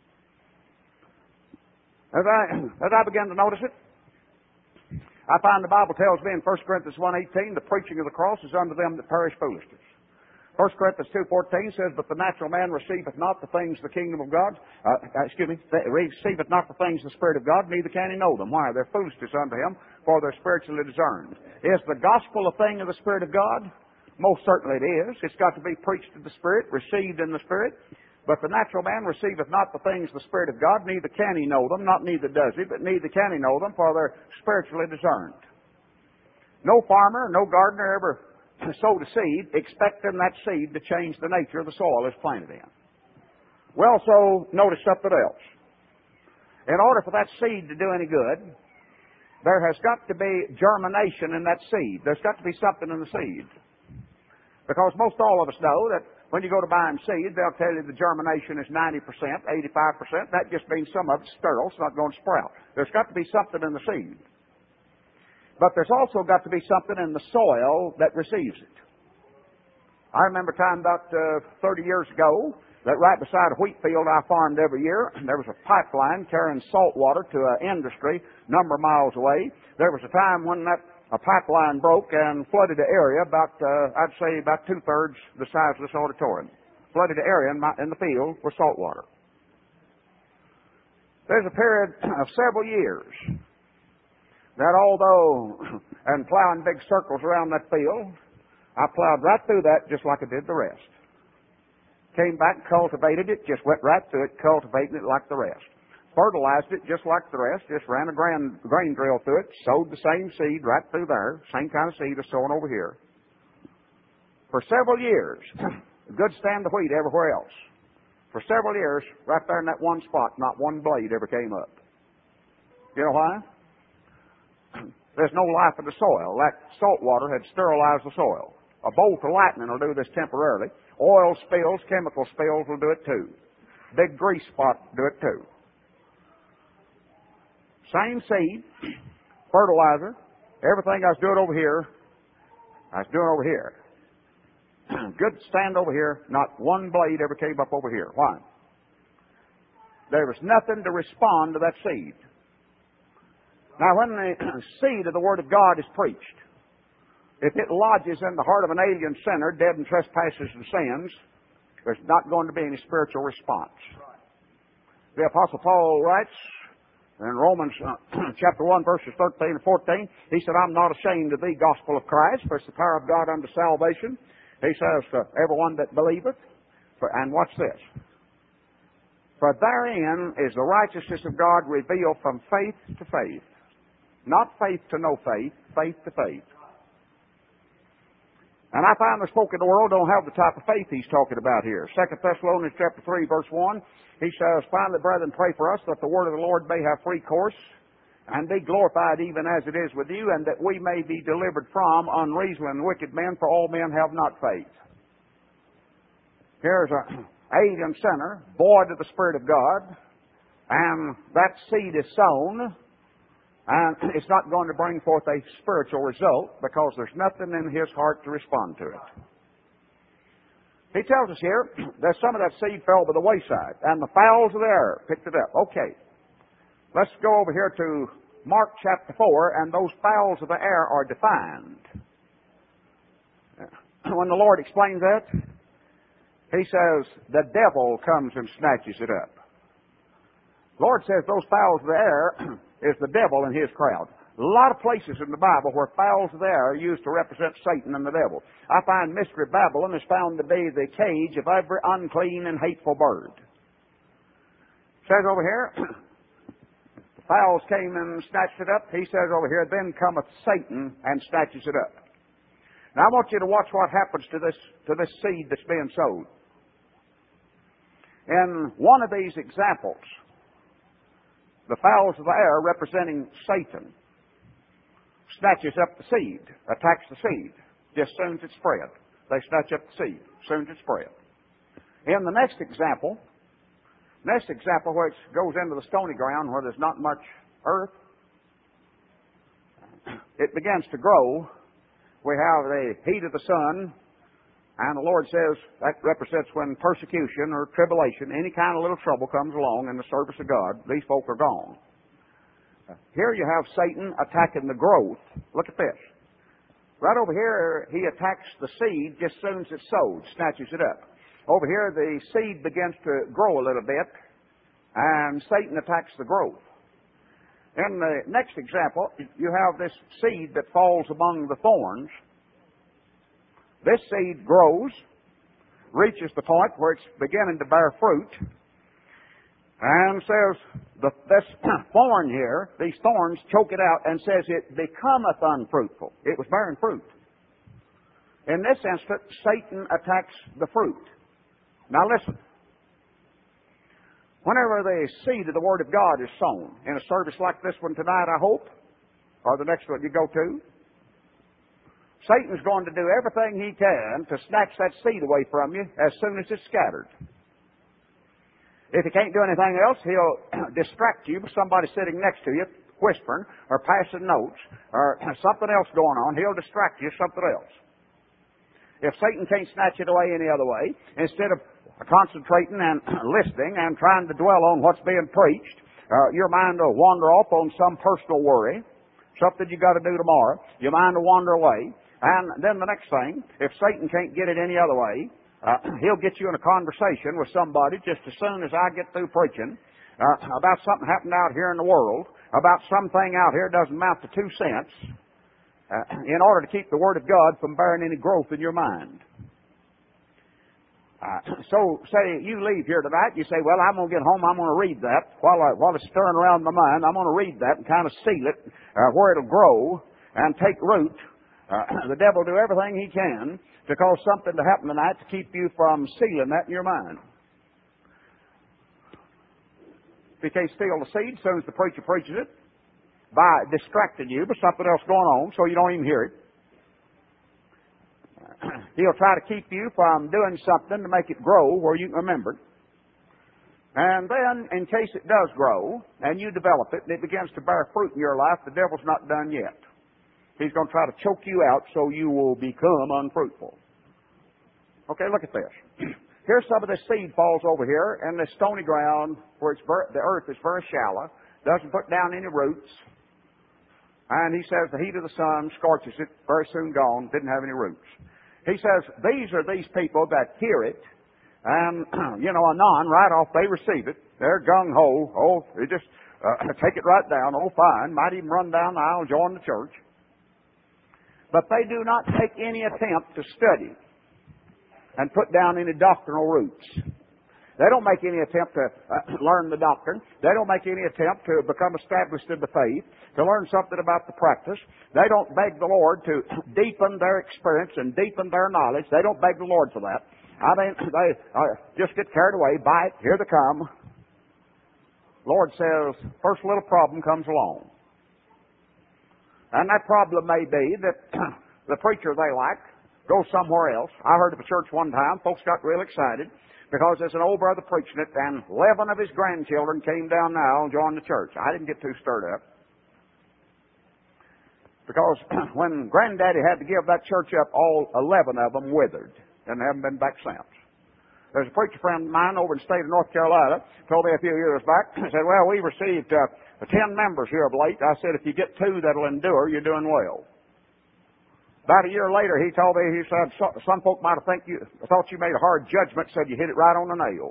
As I, as I began to notice it, I find the Bible tells me in First Corinthians one eighteen, the preaching of the cross is unto them that perish foolishness. First Corinthians two fourteen says, but the natural man receiveth not the things of the kingdom of God. Uh, excuse me, receiveth not the things of the Spirit of God, neither can he know them. Why? They're foolishness unto him, for they're spiritually discerned. Is the gospel a thing of the Spirit of God? Most certainly it is. It's got to be preached in the Spirit, received in the Spirit. But the natural man receiveth not the things of the Spirit of God, neither can he know them, not neither does he, but neither can he know them, for they're spiritually discerned. No farmer, no gardener ever sowed a seed expecting that seed to change the nature of the soil it's planted in. We also notice something else. In order for that seed to do any good, there has got to be germination in that seed. There's got to be something in the seed. Because most all of us know that when you go to buy them seed, they'll tell you the germination is ninety percent, eighty-five percent. That just means some of it's sterile, it's not going to sprout. There's got to be something in the seed. But there's also got to be something in the soil that receives it. I remember a time about uh, thirty years ago that right beside a wheat field I farmed every year, there was a pipeline carrying salt water to an industry a number of miles away. There was a time when that a pipeline broke and flooded the area about, uh, I'd say, about two-thirds the size of this auditorium. Flooded the area in, my, in the field with salt water. There's a period of several years that although, and plowing big circles around that field, I plowed right through that just like I did the rest. Came back and cultivated it, just went right through it, cultivating it like the rest. Fertilized it just like the rest, just ran a grain, grain drill through it, sowed the same seed right through there, same kind of seed as sown over here. For several years, a good stand of wheat everywhere else. For several years, right there in that one spot, not one blade ever came up. You know why? There's no life in the soil. That salt water had sterilized the soil. A bolt of lightning will do this temporarily. Oil spills, chemical spills will do it too. Big grease spot will do it too. Same seed, fertilizer, everything I was doing over here, I was doing over here. Good stand over here, not one blade ever came up over here. Why? There was nothing to respond to that seed. Now, when the seed of the Word of God is preached, if it lodges in the heart of an alien sinner, dead in trespasses and sins, there's not going to be any spiritual response. The Apostle Paul writes, in Romans uh, chapter one, verses thirteen and fourteen, he said, I'm not ashamed of the gospel of Christ, for it's the power of God unto salvation. He says, to everyone that believeth, for, and watch this, for therein is the righteousness of God revealed from faith to faith. Not faith to no faith, faith to faith. And I find the folk in the world don't have the type of faith he's talking about here. Second Thessalonians chapter three, verse one, he says, finally, brethren, pray for us that the word of the Lord may have free course and be glorified even as it is with you, and that we may be delivered from unreasoning and wicked men, for all men have not faith. Here's an alien sinner, void of the Spirit of God, and that seed is sown, and it's not going to bring forth a spiritual result because there's nothing in his heart to respond to it. He tells us here that some of that seed fell by the wayside, and the fowls of the air picked it up. Okay, let's go over here to Mark chapter four, and those fowls of the air are defined. When the Lord explains that, He says, the devil comes and snatches it up. Lord says those fowls of the air is the devil and his crowd. A lot of places in the Bible where fowls of the air are used to represent Satan and the devil. I find Mystery Babylon is found to be the cage of every unclean and hateful bird. It says over here, the fowls came and snatched it up. He says over here, then cometh Satan and snatches it up. Now I want you to watch what happens to this, to this seed that's being sowed. In one of these examples, the fowls of the air representing Satan snatches up the seed, attacks the seed, just as soon as it's spread. They snatch up the seed, as soon as it's spread. In the next example, next example where it goes into the stony ground where there's not much earth, it begins to grow, we have the heat of the sun, and the Lord says that represents when persecution or tribulation, any kind of little trouble comes along in the service of God, these folk are gone. Here you have Satan attacking the growth. Look at this. Right over here, he attacks the seed just as soon as it's sowed, snatches it up. Over here, the seed begins to grow a little bit, and Satan attacks the growth. In the next example, you have this seed that falls among the thorns. This seed grows, reaches the point where it's beginning to bear fruit, and says, the, this thorn here, these thorns choke it out, and says it becometh unfruitful. It was bearing fruit. In this instance, Satan attacks the fruit. Now listen. Whenever the seed of the Word of God is sown, in a service like this one tonight, I hope, or the next one you go to, Satan's going to do everything he can to snatch that seed away from you as soon as it's scattered. If he can't do anything else, he'll distract you with somebody sitting next to you, whispering, or passing notes, or something else going on. He'll distract you with something else. If Satan can't snatch it away any other way, instead of concentrating and listening and trying to dwell on what's being preached, uh, your mind will wander off on some personal worry, something you got to do tomorrow. Your mind will wander away. And then the next thing, if Satan can't get it any other way, uh, he'll get you in a conversation with somebody just as soon as I get through preaching uh, about something happened out here in the world, about something out here doesn't amount to two cents, uh, in order to keep the Word of God from bearing any growth in your mind. Uh, so, say you leave here tonight, you say, well, I'm going to get home, I'm going to read that. While, I, while it's stirring around my mind, I'm going to read that and kind of seal it uh, where it'll grow and take root. Uh, the devil will do everything he can to cause something to happen tonight to keep you from sealing that in your mind. If you can't steal the seed as soon as the preacher preaches it, by distracting you with something else going on so you don't even hear it, he'll try to keep you from doing something to make it grow where you can remember it. And then, in case it does grow, and you develop it, and it begins to bear fruit in your life, the devil's not done yet. He's going to try to choke you out so you will become unfruitful. Okay, look at this. Here's some of this seed falls over here in the stony ground where it's ver- the earth is very shallow, doesn't put down any roots. And he says the heat of the sun scorches it, very soon gone, didn't have any roots. He says these are these people that hear it, and, you know, anon, right off, they receive it. They're gung-ho. Oh, they just uh, take it right down. Oh, fine. Might even run down the aisle and join the church. But they do not take any attempt to study and put down any doctrinal roots. They don't make any attempt to uh, learn the doctrine. They don't make any attempt to become established in the faith, to learn something about the practice. They don't beg the Lord to deepen their experience and deepen their knowledge. They don't beg the Lord for that. I mean, they uh, just get carried away. Bite, here they come. Lord says, first little problem comes along. And that problem may be that the preacher they like goes somewhere else. I heard of a church one time, folks got real excited because there's an old brother preaching it, and eleven of his grandchildren came down now and joined the church. I didn't get too stirred up. Because when Granddaddy had to give that church up, all eleven of them withered, and they haven't been back since. There's a preacher friend of mine over in the state of North Carolina, told me a few years back, said, well, we received uh, ten members here of late. I said, if you get two that'll endure, you're doing well. About a year later, he told me, he said, some folk might have think you, thought you made a hard judgment, said you hit it right on the nail.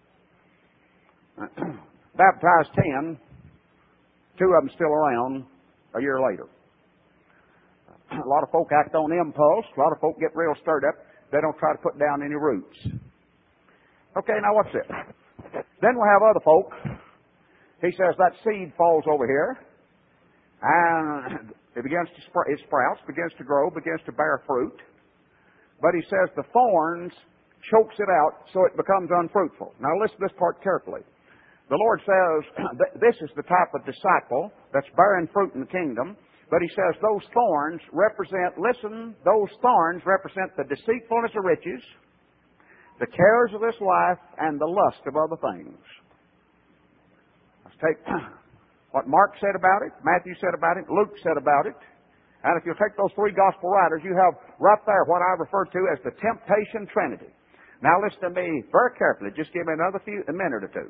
Baptized ten, two of them still around a year later. A lot of folk act on impulse. A lot of folk get real stirred up. They don't try to put down any roots. Okay, now what's this? Then we have other folk. He says that seed falls over here, and it begins to sprout, it sprouts, begins to grow, begins to bear fruit. But he says the thorns chokes it out so it becomes unfruitful. Now listen to this part carefully. The Lord says this is the type of disciple that's bearing fruit in the kingdom. But he says those thorns represent, listen, those thorns represent the deceitfulness of riches, the cares of this life, and the lust of other things. Let's take what Mark said about it, Matthew said about it, Luke said about it, And if you take those three gospel writers, you have right there what I refer to as the temptation trinity. Now listen to me very carefully. Just give me another few, a minute or two.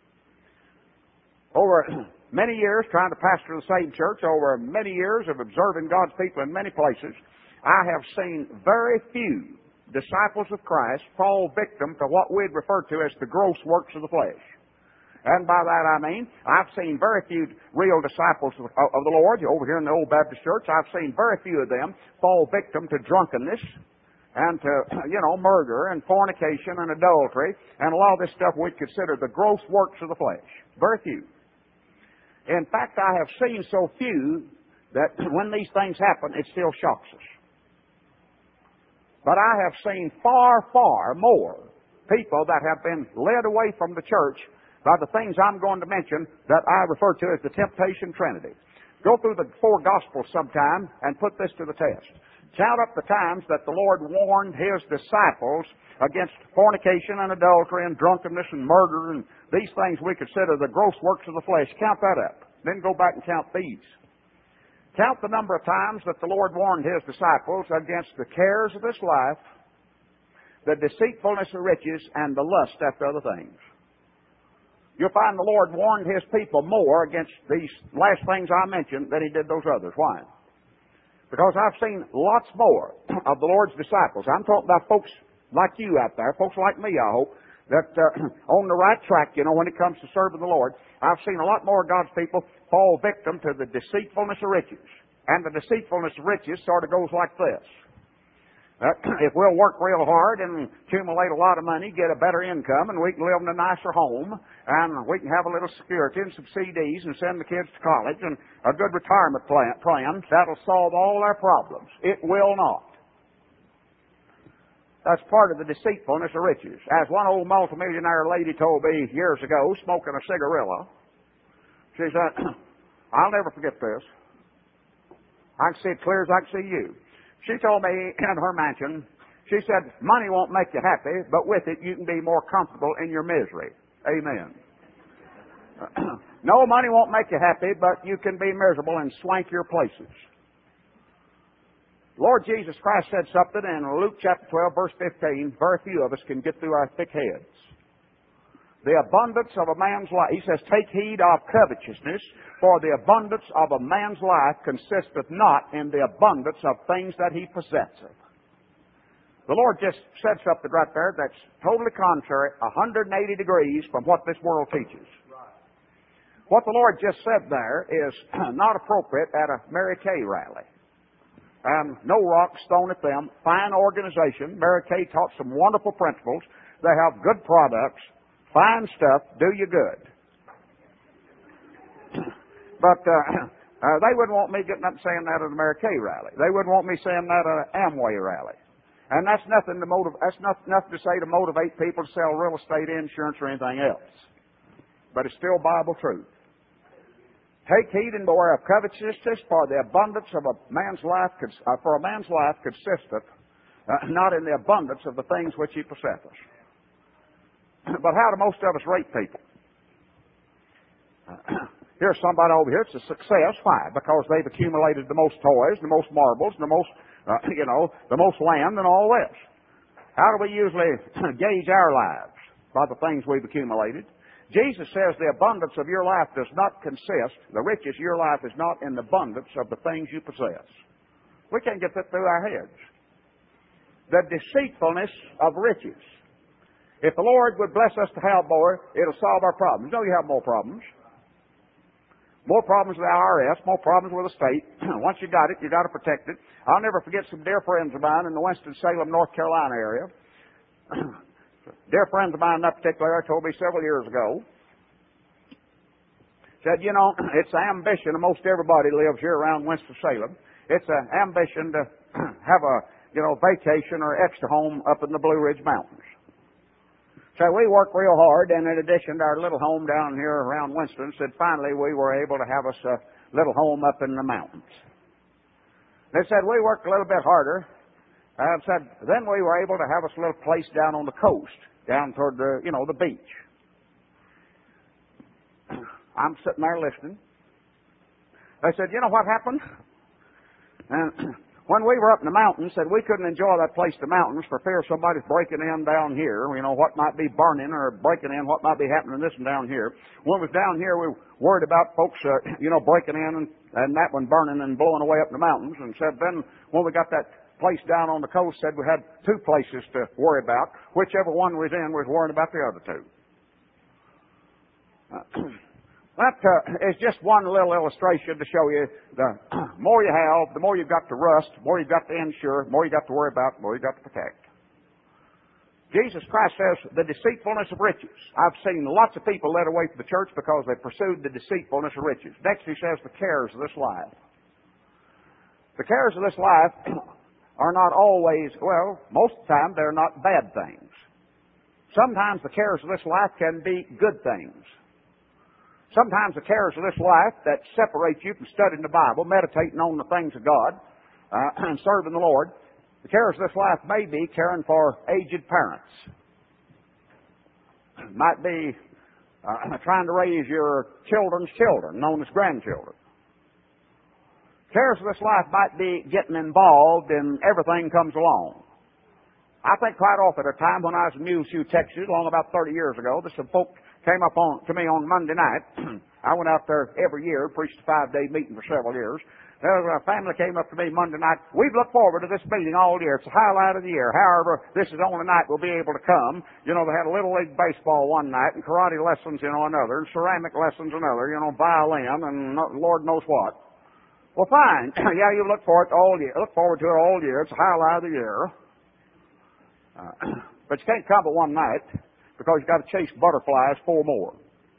Over many years trying to pastor the same church, over many years of observing God's people in many places, I have seen very few disciples of Christ fall victim to what we'd refer to as the gross works of the flesh. And by that I mean, I've seen very few real disciples of, of the Lord over here in the Old Baptist Church. I've seen very few of them fall victim to drunkenness and to, you know, murder and fornication and adultery and a lot of this stuff we'd consider the gross works of the flesh. Very few. In fact, I have seen so few that when these things happen, it still shocks us. But I have seen far, far more people that have been led away from the church by the things I'm going to mention that I refer to as the temptation trinity. Go through the four Gospels sometime and put this to the test. Count up the times that the Lord warned His disciples against fornication and adultery and drunkenness and murder and these things we consider the gross works of the flesh. Count that up. Then go back and count these. Count the number of times that the Lord warned His disciples against the cares of this life, the deceitfulness of riches, and the lust after other things. You'll find the Lord warned His people more against these last things I mentioned than He did those others. Why? Because I've seen lots more of the Lord's disciples. I'm talking about folks like you out there, folks like me, I hope, that uh, on the right track, you know, when it comes to serving the Lord. I've seen a lot more of God's people fall victim to the deceitfulness of riches. And the deceitfulness of riches sort of goes like this. Uh, if we'll work real hard and accumulate a lot of money, get a better income, and we can live in a nicer home, and we can have a little security and some C Ds and send the kids to college and a good retirement plan, plan that'll solve all our problems. It will not. That's part of the deceitfulness of riches. As one old multimillionaire lady told me years ago, smoking a cigarilla, she said, I'll never forget this. I can see it clear as I can see you. She told me in her mansion, she said, money won't make you happy, but with it you can be more comfortable in your misery. Amen. No, money won't make you happy, but you can be miserable in swankier places. Lord Jesus Christ said something in Luke chapter twelve, verse fifteen, very few of us can get through our thick heads. The abundance of a man's life, he says, take heed of covetousness, for the abundance of a man's life consisteth not in the abundance of things that he possesseth. The Lord just said something right there that's totally contrary, one hundred eighty degrees from what this world teaches. What the Lord just said there is not appropriate at a Mary Kay rally. Um, no rock thrown at them. Fine organization. Mary Kay taught some wonderful principles. They have good products. Fine stuff. Do you good. But uh, uh, they wouldn't want me getting up and saying that at a Mary Kay rally. They wouldn't want me saying that at an Amway rally. And that's nothing to motiv- That's not, nothing to say to motivate people to sell real estate, insurance, or anything else. But it's still Bible truth. Take heed and beware of covetousness, for the abundance of a man's life, uh, for a man's life consisteth uh, not in the abundance of the things which he possesseth. But how do most of us rate people? Uh, here's somebody over here. It's a success. Why? Because they've accumulated the most toys, the most marbles, the most, uh, you know, the most land, and all this. How do we usually gauge our lives? By the things we've accumulated. Jesus says the abundance of your life does not consist, the riches of your life is not in the abundance of the things you possess. We can't get that through our heads. The deceitfulness of riches. If the Lord would bless us to have more, it'll solve our problems. No, you have more problems. More problems with the I R S, more problems with the state. Once you got it, you got to protect it. I'll never forget some dear friends of mine in the Winston-Salem, North Carolina area. Dear friends of mine in that particular area told me several years ago, said, you know, it's the ambition of most everybody lives here around Winston-Salem. It's an ambition to have a, you know, vacation or extra home up in the Blue Ridge Mountains. So we worked real hard, and in addition to our little home down here around Winston, said finally we were able to have us a little home up in the mountains. They said we worked a little bit harder. I said, then we were able to have us a little place down on the coast, down toward the, you know, the beach. I'm sitting there listening. They said, you know what happened? And when we were up in the mountains, said we couldn't enjoy that place, the mountains, for fear somebody's breaking in down here. You know, what might be burning or breaking in, what might be happening this and down here. When it was down here, we were worried about folks, uh, you know, breaking in and, and that one burning and blowing away up in the mountains. And said then when we got that place down on the coast, said we had two places to worry about. Whichever one we was in, we was worrying about the other two. Uh, That uh, is just one little illustration to show you the more you have, the more you've got to rust, the more you've got to insure, the more you've got to worry about, the more you've got to protect. Jesus Christ says the deceitfulness of riches. I've seen lots of people led away from the church because they pursued the deceitfulness of riches. Next he says the cares of this life. The cares of this life are not always, well, most of the time they're not bad things. Sometimes the cares of this life can be good things. Sometimes the cares of this life that separate you from studying the Bible, meditating on the things of God, uh, and serving the Lord, the cares of this life may be caring for aged parents. Might be uh, trying to raise your children's children, known as grandchildren. Cares of this life might be getting involved in everything comes along. I think quite often at a time when I was in Muleshoe, Texas, long about thirty years ago, there's some folk came up on to me on Monday night. I went out there every year, preached a five-day meeting for several years. There was a family came up to me Monday night. We've looked forward to this meeting all year. It's the highlight of the year. However, this is the only night we'll be able to come. You know, they had a Little League baseball one night and karate lessons, you know, another, and ceramic lessons another, you know, violin and Lord knows what. Well, fine. Yeah, you look forward to all year. Look forward to it all year. It's the highlight of the year. Uh, but you can't come but one night, because you've got to chase butterflies four more.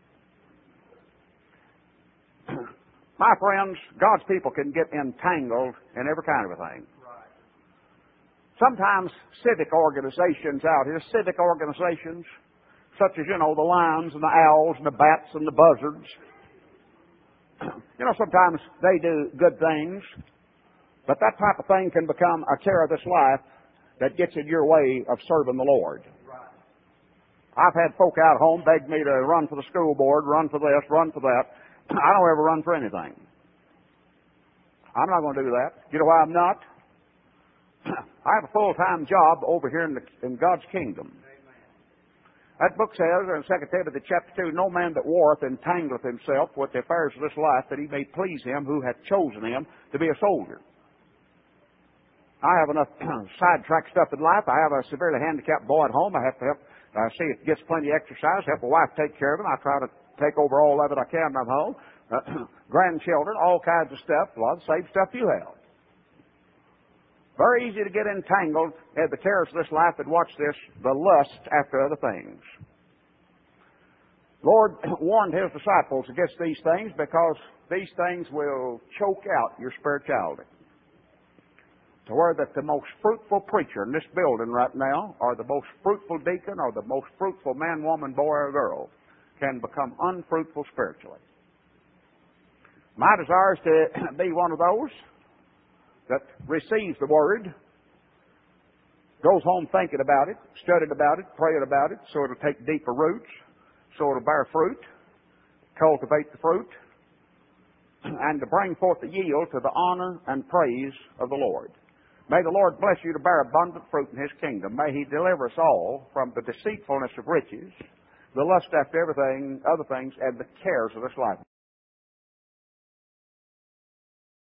My friends, God's people can get entangled in every kind of a thing. Right. Sometimes civic organizations out here, civic organizations, such as, you know, the lions and the owls and the bats and the buzzards, you know, sometimes they do good things, but that type of thing can become a care of this life that gets in your way of serving the Lord. I've had folk out home beg me to run for the school board, run for this, run for that. I don't ever run for anything. I'm not going to do that. You know why I'm not? I have a full-time job over here in, the, in God's kingdom. That book says in Second Timothy chapter two, no man that warreth entangleth himself with the affairs of this life, that he may please him who hath chosen him to be a soldier. I have enough sidetrack stuff in life. I have a severely handicapped boy at home. I have to help Uh, see if he gets plenty of exercise, help the wife take care of him. I try to take over all of it I can when I'm home. Uh, grandchildren, all kinds of stuff, a lot of the same stuff you have. Very easy to get entangled in the cares of this life, and watch this, the lust after other things. Lord warned his disciples against these things because these things will choke out your spirituality. To where that the most fruitful preacher in this building right now, or the most fruitful deacon, or the most fruitful man, woman, boy, or girl, can become unfruitful spiritually. My desire is to be one of those that receives the Word, goes home thinking about it, studying about it, praying about it, so it'll take deeper roots, so it'll bear fruit, cultivate the fruit, and to bring forth the yield to the honor and praise of the Lord. May the Lord bless you to bear abundant fruit in His kingdom. May He deliver us all from the deceitfulness of riches, the lust after everything, other things, and the cares of this life.